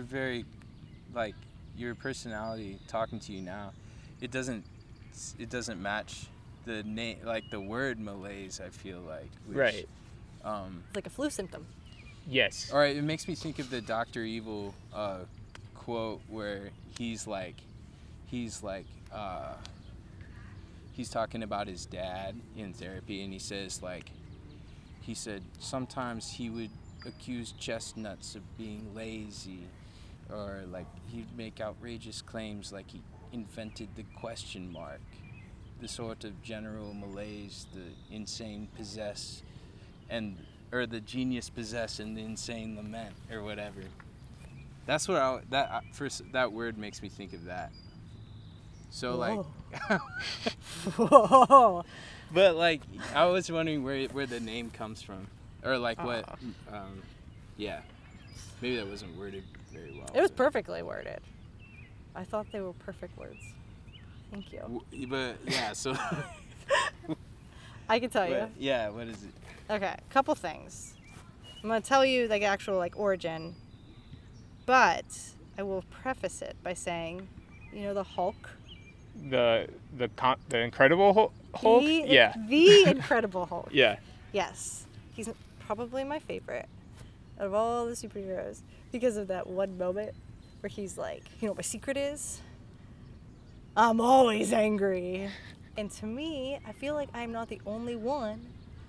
like your personality talking to you now, it doesn't match the name, like the word malaise, I feel like, which, Right. It's like a flu symptom. Yes. All right, it makes me think of the Dr. Evil quote where he's talking about his dad in therapy, and he said sometimes he would accuse Chestnuts of being lazy, or like he'd make outrageous claims like he invented the question mark, the sort of general malaise the insane possess, or the genius possess and the insane lament, or whatever. That's what that word makes me think of that. So like, Whoa. but like, I was wondering where the name comes from, or like what, yeah, maybe that wasn't worded very well. It was perfectly worded. I thought they were perfect words. Thank you. But yeah, so I can tell you. yeah, what is it? Okay, couple things. I'm gonna tell you the actual like origin, but I will preface it by saying, you know, the Hulk. The Incredible Hulk. Yeah. The Incredible Hulk. Yeah. Yes, he's probably my favorite out of all the superheroes because of that one moment where he's like, you know what my secret is? I'm always angry. And to me, I feel like I'm not the only one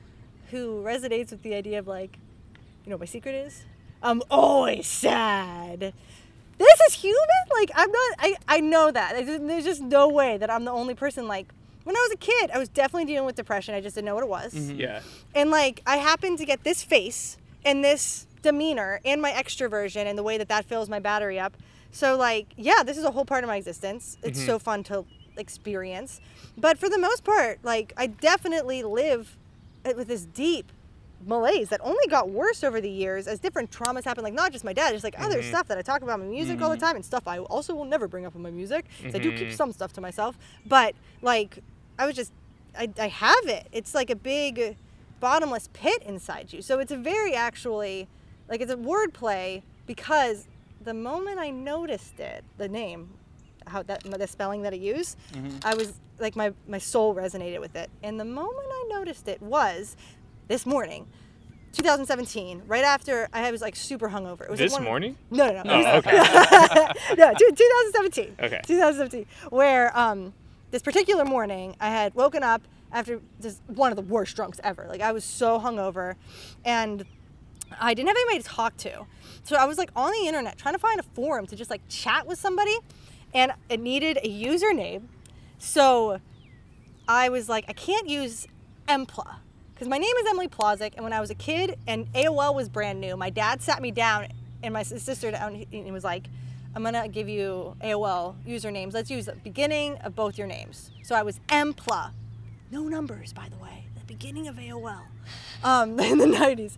who resonates with the idea of like, you know what my secret is? I'm always sad. This is human? Like, I'm not, I know that. There's just no way that I'm the only person. Like, when I was a kid, I was definitely dealing with depression. I just didn't know what it was. Mm-hmm. Yeah. And like, I happened to get this face and this demeanor and my extroversion and the way that that fills my battery up. So like, yeah, this is a whole part of my existence. It's so fun to experience. But for the most part, like, I definitely live with this deep malaise that only got worse over the years as different traumas happened. Like, not just my dad, just like other stuff that I talk about in my music all the time and stuff I also will never bring up in my music. So I do keep some stuff to myself. But like, I was just, I have it. It's like a big bottomless pit inside you. So it's a very actually, like, it's a wordplay because the moment I noticed it, the name, how that, the spelling that I use, I was like, my soul resonated with it. And the moment I noticed it was this morning, 2017, right after I was like super hungover. It was This like morning? No. Oh, okay. No, 2017. Okay. 2017, where this particular morning I had woken up after just one of the worst drunks ever. Like, I was so hungover, and I didn't have anybody to talk to. So I was like on the internet trying to find a forum to just like chat with somebody, and it needed a username. So I was like, I can't use Empla because my name is Emily Plawsick, and when I was a kid and AOL was brand new, my dad sat me down and my sister down and he was like, I'm gonna give you AOL usernames. Let's use the beginning of both your names. So I was Empla. No numbers, by the way. The beginning of AOL in the 90s.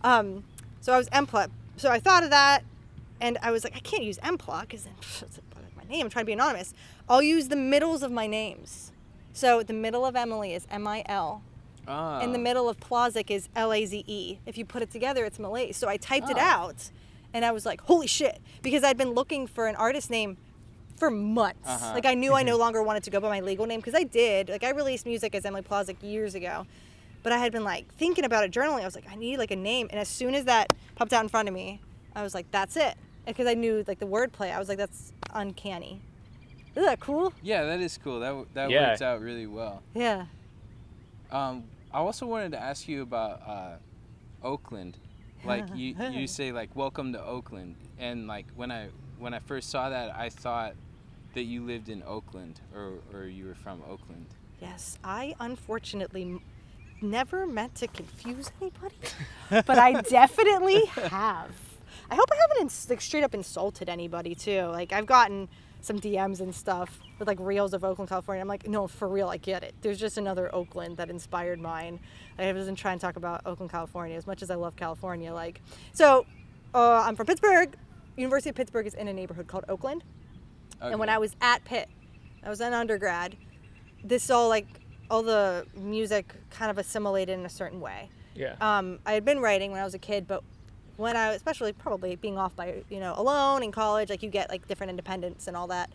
So I was Empla. So I thought of that, and I was like, I can't use Empla because it's my name. I'm trying to be anonymous. I'll use the middles of my names. So the middle of Emily is M-I-L. Oh. And the middle of Plawsick is L-A-Z-E. If you put it together, it's Malaise. So I typed it out, and I was like, holy shit. Because I'd been looking for an artist name for months. Like, I knew I no longer wanted to go by my legal name, because I did. Like, I released music as Emily Plawsick years ago. But I had been, like, thinking about it, journaling. I was like, I need, like, a name. And as soon as that popped out in front of me, I was like, that's it. Because I knew, like, the wordplay. I was like, that's uncanny. Isn't that cool? Yeah, that is cool. That Yeah. works out really well. Yeah. I also wanted to ask you about Oakland. Like, you say, like, welcome to Oakland. And, like, when I first saw that, I thought that you lived in Oakland or you were from Oakland. Yes, I unfortunately never meant to confuse anybody, but I definitely have. I hope I haven't like straight up insulted anybody too. Like, I've gotten some DMs and stuff with like reels of Oakland, California. I'm like, no, for real, I get it. There's just another Oakland that inspired mine. I wasn't trying to talk about Oakland, California, as much as I love California. Like, so I'm from Pittsburgh. University of Pittsburgh is in a neighborhood called Oakland. Okay. And when I was at Pitt, I was an undergrad. This all the music kind of assimilated in a certain way. Yeah. I had been writing when I was a kid, but when I, especially probably being off by, alone in college, like, you get like different independence and all that.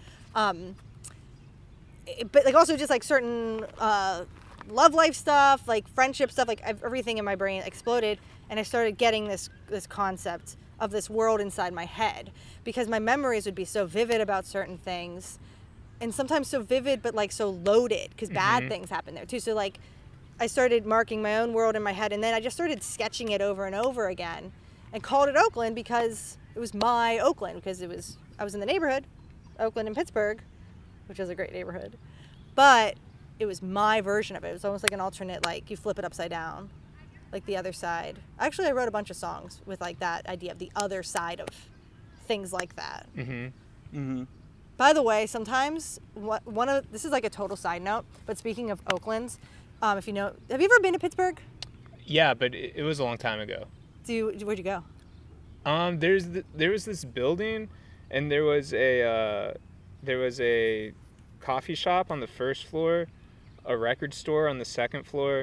But like also just like certain love life stuff, like friendship stuff, like everything in my brain exploded, and I started getting this concept of this world inside my head, because my memories would be so vivid about certain things, and sometimes so vivid but like so loaded because bad things happen there too. So like I started marking my own world in my head, and then I just started sketching it over and over again and called it Oakland because it was my Oakland, because I was in the neighborhood, Oakland and Pittsburgh, which is a great neighborhood, but it was my version of it. It was almost like an alternate, like you flip it upside down, like the other side. Actually, I wrote a bunch of songs with like that idea of the other side of things like that. By the way, sometimes this is like a total side note, but speaking of Oakland, if you know, have you ever been to Pittsburgh? Yeah, but it was a long time ago. Where'd you go? There was this building, and there was a coffee shop on the first floor, a record store on the second floor,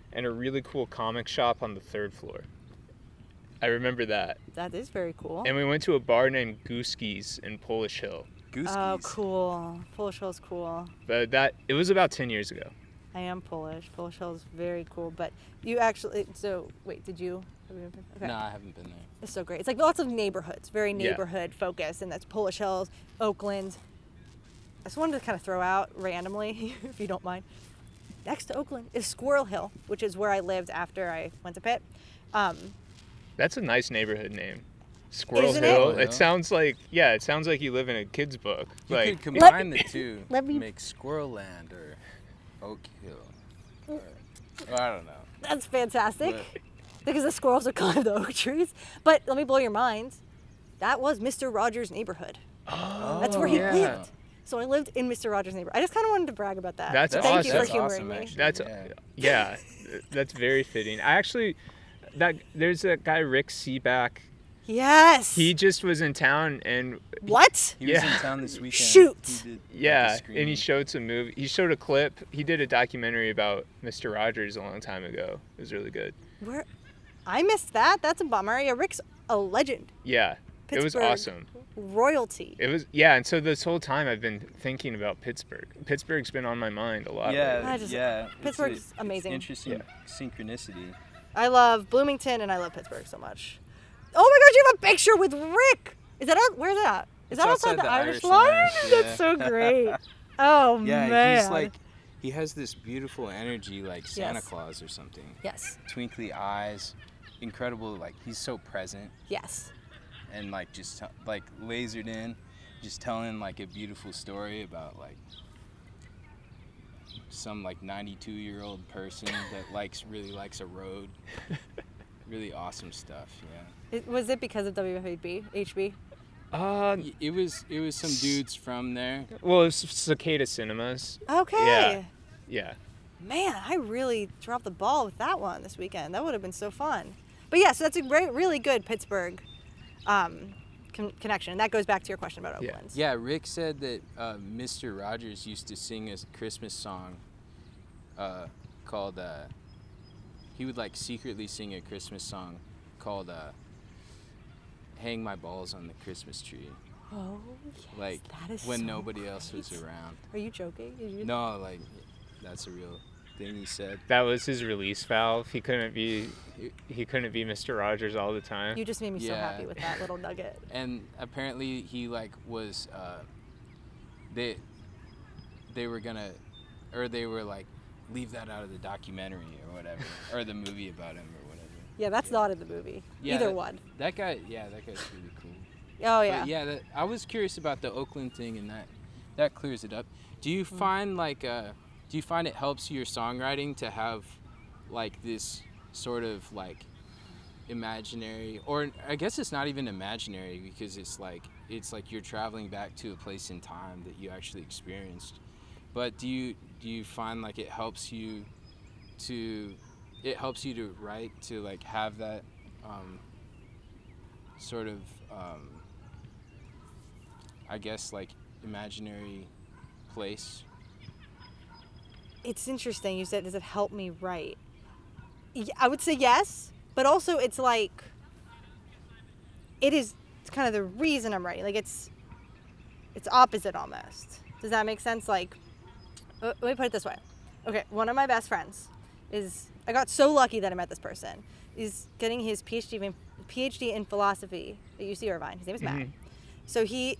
and a really cool comic shop on the 3rd floor. I remember that. That is very cool. And we went to a bar named Gooski's in Polish Hill. Gooskies. Oh, cool. Polish Hill's cool. But it was about 10 years ago. I am Polish. Polish Hill's very cool. But you actually, so wait, did you? Have you been? Okay. No, I haven't been there. It's so great. It's like lots of neighborhoods, very Yeah. neighborhood focused, and that's Polish Hills, Oakland. I just wanted to kind of throw out randomly, if you don't mind. Next to Oakland is Squirrel Hill, which is where I lived after I went to Pitt. That's a nice neighborhood name. Squirrel Isn't Hill. it? It sounds like you live in a kid's book. You Like could combine the two. let me- Make Squirrel Land or Oak Hill. Or, I don't know. That's fantastic. But- Because the squirrels would climb the oak trees. But let me blow your minds. That was Mr. Rogers' neighborhood. That's where he yeah. lived. So I lived in Mr. Rogers' neighborhood. I just kind of wanted to brag about that. That's Thank you awesome. for That's humoring awesome, me. actually. That's yeah, that's very fitting. I actually there's a guy Rick Seaback. Yes. He just was in town and What? He was Yeah. in town this weekend. Shoot. He did, yeah, like, a and he screening. showed some movie. He showed a clip. He did a documentary about Mr. Rogers a long time ago. It was really good. Where? I missed that. That's a bummer. Yeah, Rick's a legend. Yeah, it was Pittsburgh awesome. Royalty. It was and so this whole time I've been thinking about Pittsburgh. Pittsburgh's been on my mind a lot. Yeah, lately. I just- yeah. Pittsburgh's it's amazing. Interesting synchronicity. I love Bloomington and I love Pittsburgh so much. Oh my gosh, you have a picture with Rick. Is that out? Where's that? Is It's that outside outside the the Irish Irish Lion? Lounge, That's yeah. so great. Oh Yeah, man. he's like, he has this beautiful energy like Santa Yes. Claus or something. Yes. Twinkly eyes, incredible. Like he's so present Yes. and like just like lasered in, just telling like a beautiful story about like some like 92-year-old person that really likes a road. Really awesome stuff. Yeah. Was it because of WFHB? HB? It was some dudes from there. Well, it's Cicada Cinemas. Okay. Yeah. Man, I really dropped the ball with that one this weekend. That would have been so fun. But yeah, so that's a great, really good Pittsburgh connection. And that goes back to your question about Yeah. Oakland. Yeah, Rick said that Mr. Rogers used to sing a Christmas song called. He would like secretly sing a Christmas song called "Hang My Balls on the Christmas Tree," Oh, yes. like that is when so nobody else was great. around. Are you joking? No, like that's a real thing he said. That was his release valve. He couldn't be Mr. Rogers all the time. You just made me so Yeah. happy with that little nugget. And apparently he like was they were gonna, or they were like, leave that out of the documentary or whatever, or the movie about him or whatever. Yeah, that's not in the movie. Yeah, Either that- one. That guy's really cool. Oh yeah. But yeah, I was curious about the Oakland thing, and that clears it up. Do you find like do you find it helps your songwriting to have like this sort of like imaginary, or I guess it's not even imaginary because it's like you're traveling back to a place in time that you actually experienced. But do you find like it helps you to write, to like have that sort of I guess like imaginary place? It's interesting. You said, does it help me write? I would say yes, but also it's like, it's kind of the reason I'm writing. Like it's opposite almost. Does that make sense? Like, let me put it this way. Okay, one of my best friends I got so lucky that I met this person, is getting his PhD in philosophy at UC Irvine. His name is Matt. Mhm. So he's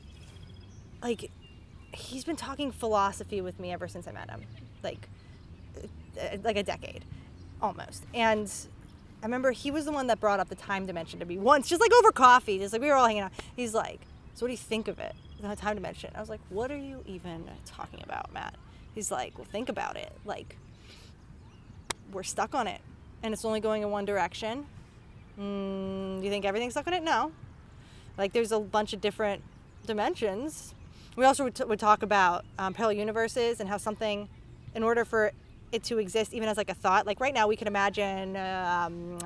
been talking philosophy with me ever since I met him. Like a decade, almost. And I remember he was the one that brought up the time dimension to me once, just like over coffee, just like we were all hanging out. He's like, so what do you think of it, the time dimension? I was like, what are you even talking about, Matt? He's like, well, think about it. Like, we're stuck on it, and it's only going in one direction. Do you think everything's stuck on it? No. Like, there's a bunch of different dimensions. We also would talk about parallel universes and how something, in order for it to exist even as like a thought, like right now we could imagine an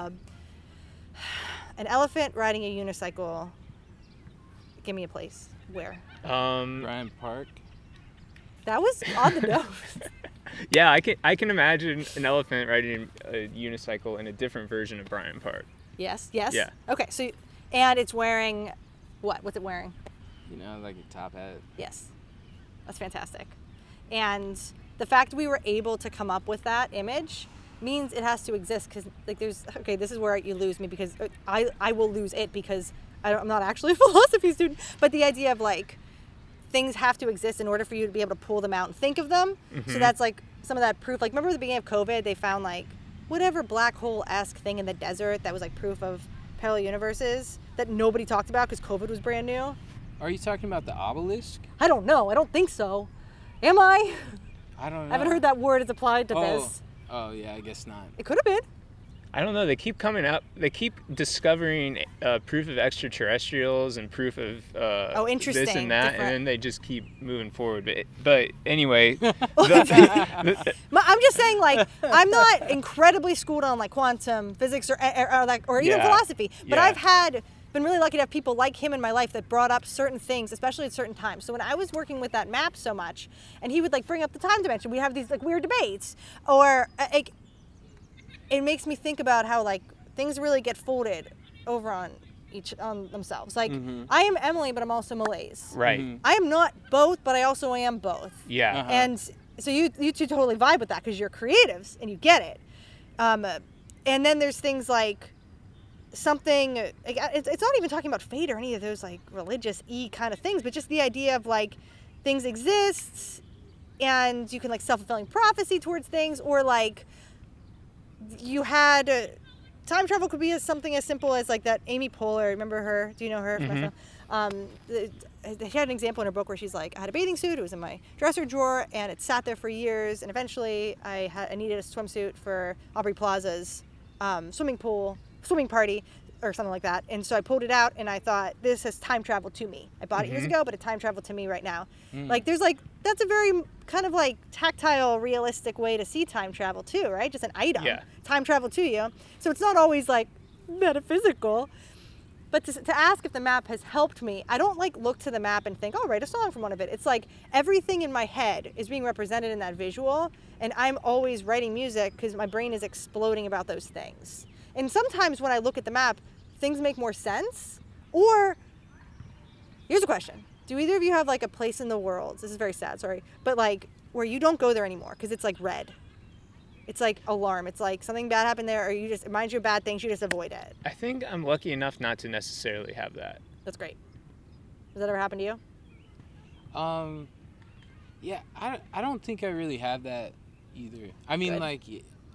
elephant riding a unicycle. Give me a place. Where? Bryant Park. That was on the nose. Yeah, I can imagine an elephant riding a unicycle in a different version of Bryant Park. Yes. Yeah. Okay, so, and it's wearing, what? What's it wearing? You know, like a top hat. Yes. That's fantastic. And the fact we were able to come up with that image means it has to exist, because like this is where you lose me, because I will lose it because I'm not actually a philosophy student, but the idea of like things have to exist in order for you to be able to pull them out and think of them. Mm-hmm. So that's like some of that proof. Like, remember at the beginning of COVID, they found like whatever black hole-esque thing in the desert that was like proof of parallel universes that nobody talked about because COVID was brand new. Are you talking about the obelisk? I don't know. I don't think so. Am I? I don't know. I haven't heard that word is applied to this. Oh, yeah, I guess not. It could have been. I don't know. They keep coming up. They keep discovering proof of extraterrestrials and proof of interesting. this and that, Different. and then they just keep moving forward. But anyway, I'm just saying, like, I'm not incredibly schooled on like quantum physics or even Yeah. philosophy, but Yeah. I've been really lucky to have people like him in my life that brought up certain things, especially at certain times. So when I was working with that map so much, and he would like bring up the time dimension, we have these like weird debates, or like, it makes me think about how like things really get folded over on themselves. Like, I am Emily, but I'm also Malaise. right? Mhm. I am not both, but I also am both. Yeah. Uh-huh. And so you two totally vibe with that because you're creatives and you get it. And then there's things like something, like, it's not even talking about fate or any of those like religious-y kind of things, but just the idea of like things exist and you can like self-fulfilling prophecy towards things, or like you had time travel could be something as simple as like that Amy Poehler, remember her? Do you know her? She had an example in her book where she's like, I had a bathing suit, it was in my dresser drawer, and it sat there for years, and eventually I needed a swimsuit for Aubrey Plaza's swimming party or something like that, and so I pulled it out and I thought, this has time traveled to me. I bought it years ago, but it time traveled to me right now. Like, there's like, that's a very kind of like tactile, realistic way to see time travel too, right? Just an item. Yeah. Time travel to you. So it's not always like metaphysical. But to ask if the map has helped me, I don't like look to the map and think, oh, write a song from one of it. It's like everything in my head is being represented in that visual, and I'm always writing music because my brain is exploding about those things. And sometimes when I look at the map, things make more sense. Or, here's a question. Do either of you have like a place in the world, this is very sad, sorry, but like where you don't go there anymore because it's like red? It's like alarm. It's like something bad happened there, or it reminds you of bad things, you just avoid it. I think I'm lucky enough not to necessarily have that. That's great. Has that ever happened to you? Yeah, I don't think I really have that either. I mean, Good. like,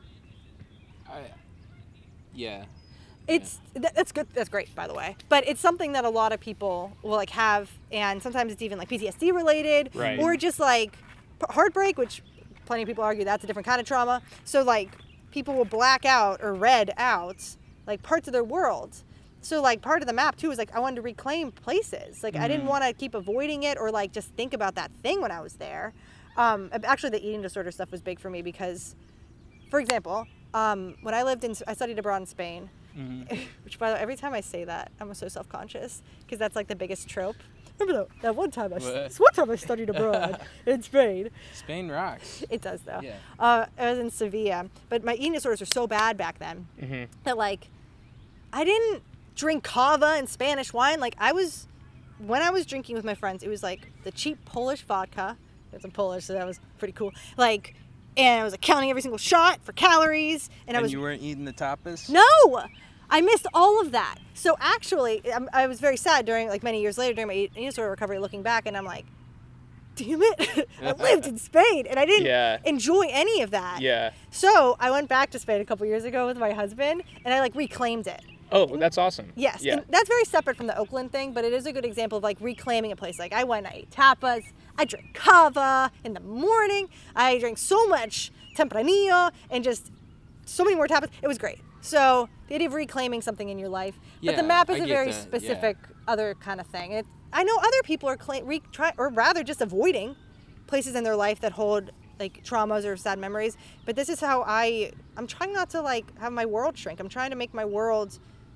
yeah. That's good. That's great, by the way. But it's something that a lot of people will like have, and sometimes it's even like PTSD related, Right. or just like heartbreak, which plenty of people argue that's a different kind of trauma. So like people will black out or red out like parts of their world. So like part of the map too is like I wanted to reclaim places. Like I didn't want to keep avoiding it or like just think about that thing when I was there. Actually, the eating disorder stuff was big for me because, for example, when I studied abroad in Spain. Which, by the way, every time I say that, I'm so self-conscious because that's like the biggest trope. Remember that one time I studied abroad in Spain. Spain rocks. It does though. Yeah. I was in Sevilla, but my eating disorders were so bad back then that like I didn't drink cava and Spanish wine. Like when I was drinking with my friends, it was like the cheap Polish vodka. I'm Polish, so that was pretty cool. Like. And I was like counting every single shot for calories. And You weren't eating the tapas? No! I missed all of that. So actually, I was very sad during, like many years later during my eating disorder recovery looking back, and I'm like, damn it, I lived in Spain and I didn't enjoy any of that. Yeah. So I went back to Spain a couple years ago with my husband and I like reclaimed it. Oh, that's awesome. Yes, Yeah. and that's very separate from the Oakland thing, but it is a good example of like reclaiming a place. Like I went, I ate tapas, I drank cava in the morning, I drank so much tempranillo and just so many more tapas. It was great. So the idea of reclaiming something in your life, but the Yeah, map is I a get very that, specific other kind of thing. I know other people are or rather just avoiding places in their life that hold like traumas or sad memories. But this is how I'm trying not to like have my world shrink. I'm trying to make my world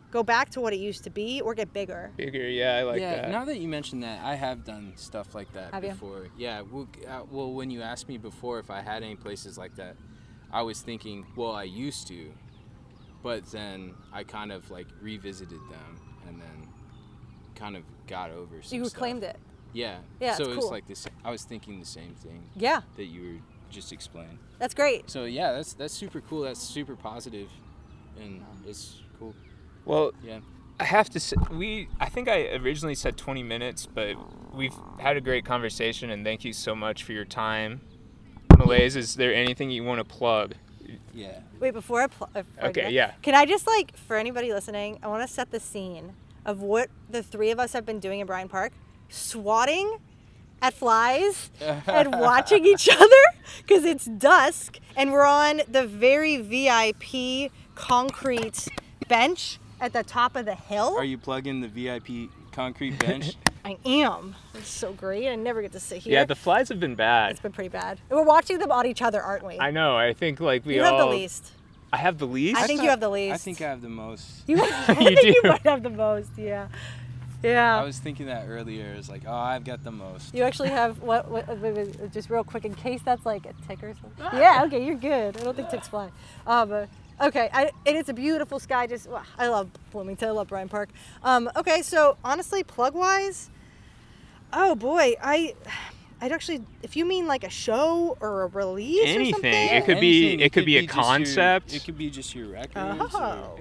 go back to what it used to be or get bigger. Bigger, yeah, I like yeah, that. now that you mention that, I have done stuff like that Have you? before. Yeah, well, when you asked me before if I had any places like that, I was thinking, well, I used to, but then I kind of like revisited them and then kind of got over some You stuff. reclaimed it. Yeah. Yeah, So it's it was cool. like this. I was thinking the same thing Yeah, that you were just explaining. that's great. So yeah, that's super cool. That's super positive, and it's cool. Well, Yeah. I have to say, I think I originally said 20 minutes, but we've had a great conversation, and thank you so much for your time. Malaise, is there anything you want to plug? Yeah. Wait, before I Okay, yeah. Can I just like, for anybody listening, I want to set the scene of what the three of us have been doing in Bryant Park, swatting at flies and watching each other because it's dusk and we're on the very VIP concrete bench at the top of the hill. Are you plugging the VIP concrete bench? I am. It's so great. I never get to sit here. Yeah, the flies have been bad. It's been pretty bad. And we're watching them on each other, aren't we? I know. I think like we you all. have the least. I have the least. I think you have the least. I think I have the most. You, I think do. you might have the most. Yeah. Yeah. I was thinking that earlier. It was like, oh, I've got the most. You actually have what wait, just real quick in case that's like a tick or something. Yeah, okay, you're good. I don't think ticks fly. Okay, and it's a beautiful sky. Just I love Bloomington. I love Bryant Park. Okay, so honestly, plug wise, oh boy, I'd actually, if you mean like a show or a release or Anything. something. It could be. Anything. It could be a just your- concept. it could be just your records. Oh.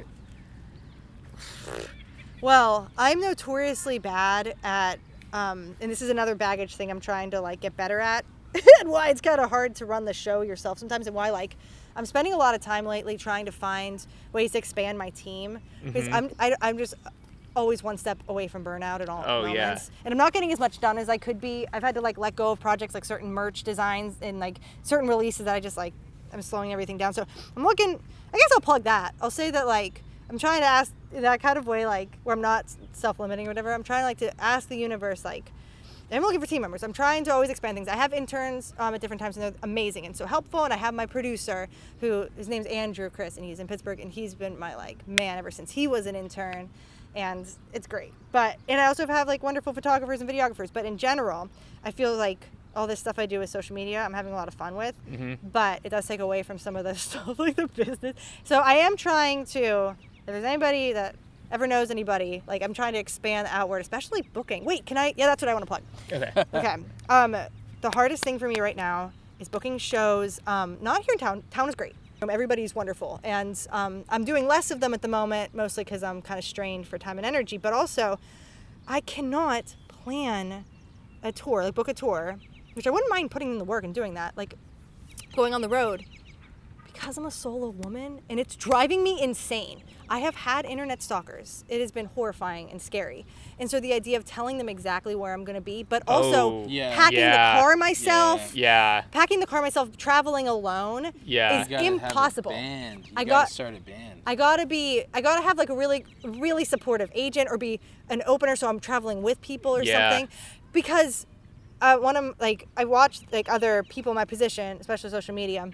Well, I'm notoriously bad at, and this is another baggage thing I'm trying to like get better at, and why it's kind of hard to run the show yourself sometimes, and why like I'm spending a lot of time lately trying to find ways to expand my team because I'm just always one step away from burnout at all Oh, yeah. moments, and I'm not getting as much done as I could be. I've had to like let go of projects like certain merch designs and like certain releases that I just like I'm slowing everything down. So I'm looking. I guess I'll plug that. I'll say that like. I'm trying to ask in that kind of way, like where I'm not self-limiting or whatever. I'm trying like to ask the universe, like, I'm looking for team members. I'm trying to always expand things. I have interns at different times, and they're amazing and so helpful. And I have my producer, who his name's Andrew Chris, and he's in Pittsburgh, and he's been my like man ever since he was an intern, and it's great. And I also have like wonderful photographers and videographers. But in general, I feel like all this stuff I do with social media, I'm having a lot of fun with, but it does take away from some of the stuff like the business. So I am trying to. If there's anybody that ever knows anybody, like I'm trying to expand outward, especially booking. Wait, can I? Yeah, that's what I want to plug. Okay. Okay. The hardest thing for me right now is booking shows. Not here in town. Town is great. Everybody's wonderful, and I'm doing less of them at the moment, mostly because I'm kind of strained for time and energy. But also, I cannot plan a tour, like book a tour, which I wouldn't mind putting in the work and doing that, like going on the road, because I'm a solo woman, and it's driving me insane. I have had internet stalkers. It has been horrifying and scary. And so the idea of telling them exactly where I'm going to be, but also Yeah. packing the car myself, Yeah. packing the car myself, traveling alone Yeah. is You gotta impossible. Have a band. You I gotta got- start a band. I gotta have like a really, really supportive agent or be an opener so I'm traveling with people or Yeah. something. Because I watch like other people in my position, especially social media,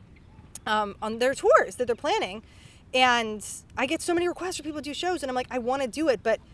on their tours that they're planning. And I get so many requests for people to do shows, and I'm like, I want to do it, but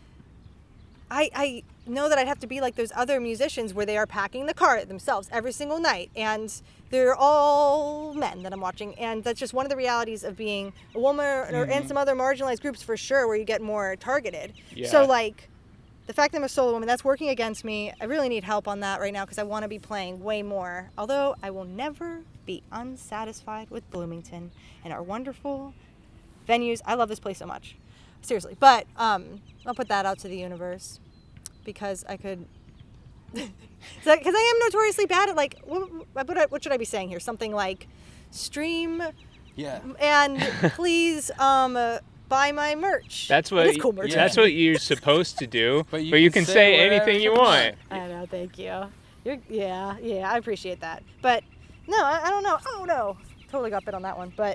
I know that I'd have to be like those other musicians where they are packing the car themselves every single night, and they're all men that I'm watching, and that's just one of the realities of being a woman or in some other marginalized groups for sure, where you get more targeted. Yeah. So like, the fact that I'm a solo woman, that's working against me. I really need help on that right now because I want to be playing way more. Although I will never be unsatisfied with Bloomington and our wonderful venues. I love this place so much, seriously. But I'll put that out to the universe because I could. Because I am notoriously bad at like what should I be saying here? Something like stream Yeah. and please buy my merch. That's what. It is cool merch. That's what you're supposed to do. But But you can say whatever anything you you want. I know, thank you. Yeah, I appreciate that. But no, I don't know. Oh no, totally got bit on that one. But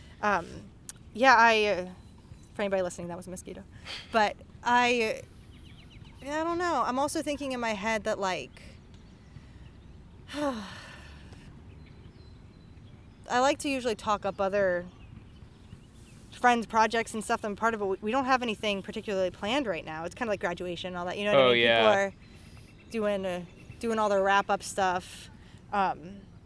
yeah, for anybody listening, that was a mosquito. But I don't know. I'm also thinking in my head that like, I like to usually talk up other friends' projects and stuff that I'm part of, but we don't have anything particularly planned right now. It's kind of like graduation and all that. You know what I mean? yeah. People are doing all their wrap-up stuff. Let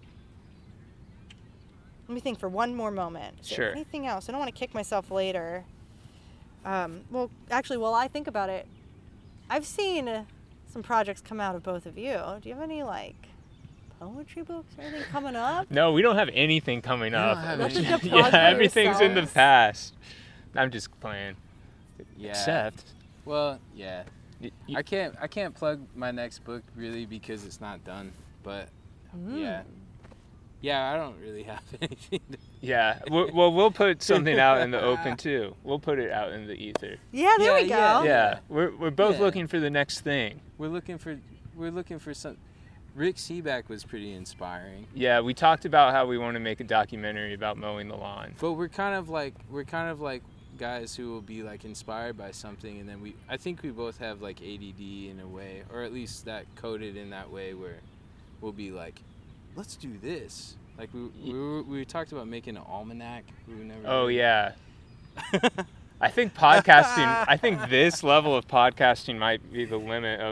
me think for one more moment. Is there Sure. anything else? I don't want to kick myself later. Well, actually, while I think about it, I've seen some projects come out of both of you. Do you have any, like, poetry books or anything coming up? No, we don't have anything coming don't up. have Let anything. the applause Yeah, for everything's in the yourselves. past. I'm just playing. Yeah. Except, Well, yeah. y- I can't plug my next book really because it's not done. But yeah. Yeah, I don't really have anything to yeah. Well, we'll put something out in the open too. We'll put it out in the ether. Yeah, there we Yeah, go. Yeah, we're both Yeah. looking for the next thing. We're looking for some. Rick Seaback was pretty inspiring. Yeah, we talked about how we want to make a documentary about mowing the lawn. But we're kind of like guys who will be like inspired by something, and then I think we both have like ADD in a way, or at least that coded in that way where we'll be like, let's do this. Like we talked about making an almanac. We never. Oh really- yeah. I think podcasting. I think this level of podcasting might be the limit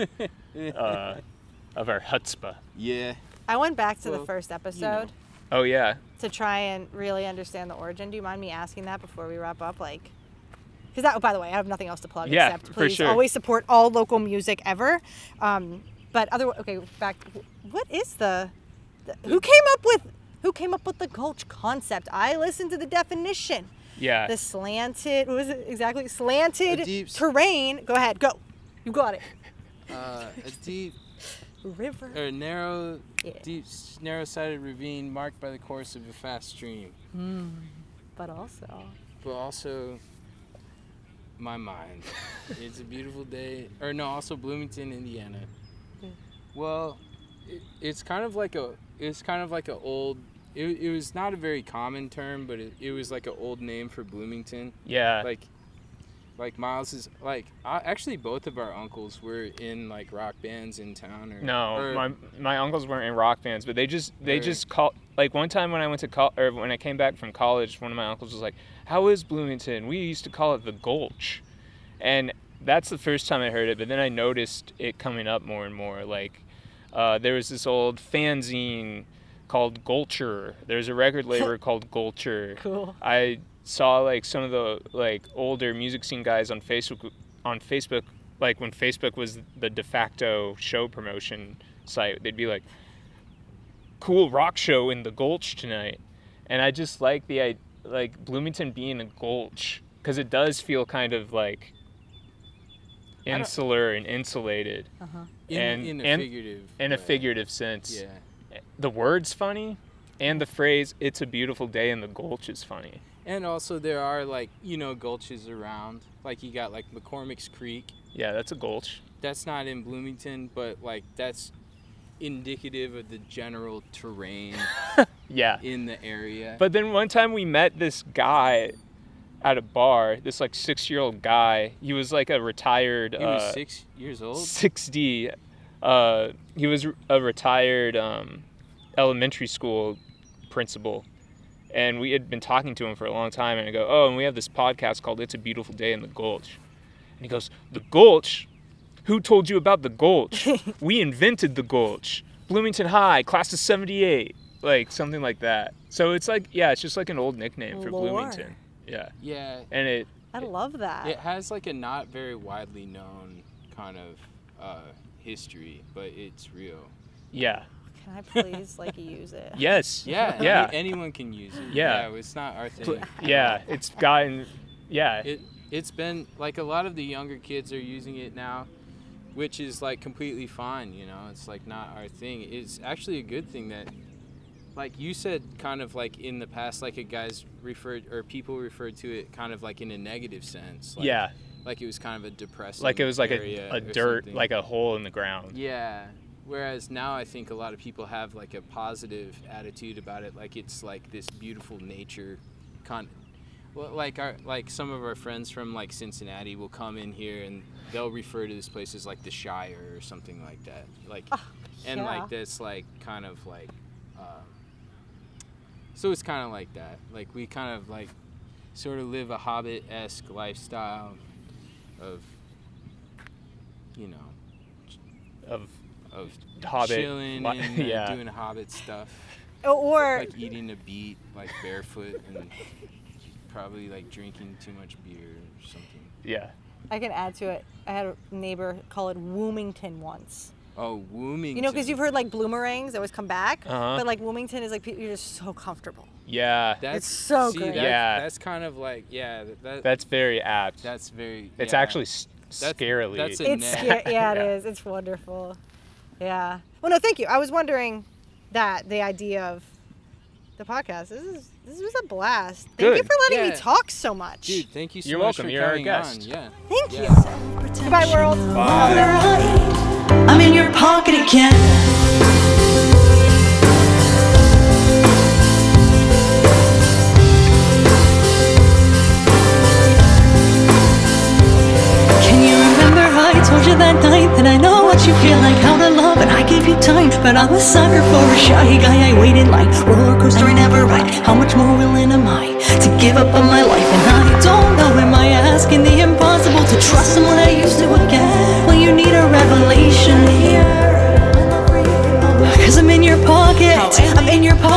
of our chutzpah. Yeah. I went back to the Well, first episode know. Oh yeah. to try and really understand the origin. Do you mind me asking that before we wrap up? Like, because that, oh, by the way, I have nothing else to plug Yeah, except for please sure. always support all local music ever. Okay, back. What is who came up with the gulch concept? I listened to the definition. Yeah. The slanted, what was it exactly? Slanted A deep terrain. Go ahead, go. You got it. A deep River. or narrow, Yeah. deep, narrow-sided ravine marked by the course of a fast stream. But also. But also my mind. It's a beautiful day. Or no, also Bloomington, Indiana. Well, it's kind of like a old. It was not a very common term, but it was like an old name for Bloomington. Yeah. Like Miles is like actually both of our uncles were in like rock bands in town. My uncles weren't in rock bands, but they just Or- called. Like one time when I went to when I came back from college, one of my uncles was like, "How is Bloomington? We used to call it the Gulch," and that's the first time I heard it. But then I noticed it coming up more and more. Like there was this old fanzine called Gulcher. There's a record label called Gulcher. Cool. I saw like some of the like older music scene guys on Facebook, like when Facebook was the de facto show promotion site. They'd be like, "Cool rock show in the Gulch tonight," and I just like like Bloomington being a gulch because it does feel kind of like insular and insulated in a figurative. in a way. figurative sense. Yeah. The word's funny, and the phrase "It's a beautiful day in the Gulch" is funny. And also there are like gulches around. Like you got like McCormick's Creek. Yeah, that's a gulch. That's not in Bloomington, but like that's indicative of the general terrain Yeah. in the area. But then one time we met this guy at a bar, this like 6-year-old guy. He was like a retired he was 6 years old. 6D. He was a retired elementary school principal. And we had been talking to him for a long time, and I go, "Oh, and we have this podcast called It's a Beautiful Day in the Gulch." And he goes, "The Gulch? Who told you about the Gulch? We invented the Gulch. Bloomington High, class of 78." Like, something like that. So it's like, yeah, it's just like an old nickname for Lore. Bloomington. Yeah. Yeah. And I love that. It has like a not very widely known kind of history, but it's real. yeah. Can I please like use it? Yes. Yeah. Yeah. Anyone can use it. Yeah. It's not our thing. Yeah. It's gotten, yeah. It's been like a lot of the younger kids are using it now, which is like completely fine. It's like not our thing. It's actually a good thing that, like you said, kind of like in the past, like people referred to it kind of like in a negative sense. Like, Yeah. Like it was kind of a depressing. Like it was like area a or dirt, something. like a hole in the ground. Yeah. Whereas now I think a lot of people have like a positive attitude about it, like it's like this beautiful nature well, like some of our friends from like Cincinnati will come in here and they'll refer to this place as like the Shire or something like that. Like and yeah. like this like kind of like so it's kind of like that. Like we kind of like sort of live a Hobbit-esque lifestyle of, you know, Of of chilling and yeah. doing Hobbit stuff. Or Like eating a beet, like barefoot, and probably like drinking too much beer or something. Yeah. I can add to it. I had a neighbor call it Woomington once. Oh, Woomington. You know, because you've heard like bloomerangs always come back, Uh-huh. but like Woomington is like you're just so comfortable. Yeah. That's so good. Yeah. That's kind of like That's very apt. that's very. It's yeah. actually scarily. that's a It's net. yeah, it Yeah. is. It's wonderful. Yeah. Well, no, thank you. I was wondering that the idea of the podcast. This was a blast. Thank you Good. for letting me Yeah. talk so much. Dude, thank you so You're much welcome. for You're our coming guest. on. Yeah. Thank Yeah. you. Goodbye, world. Bye. I'm in your pocket again. Can you remember how I told you that night that I know what you feel like, how to love, and I gave you time, but I'm a sucker for a shy guy. I waited like roller coaster I never ride. How much more willing am I to give up on my life? And I don't know, am I asking the impossible to trust someone I used to again? Well, you need a revelation here, 'cause I'm in your pocket. I'm in your pocket.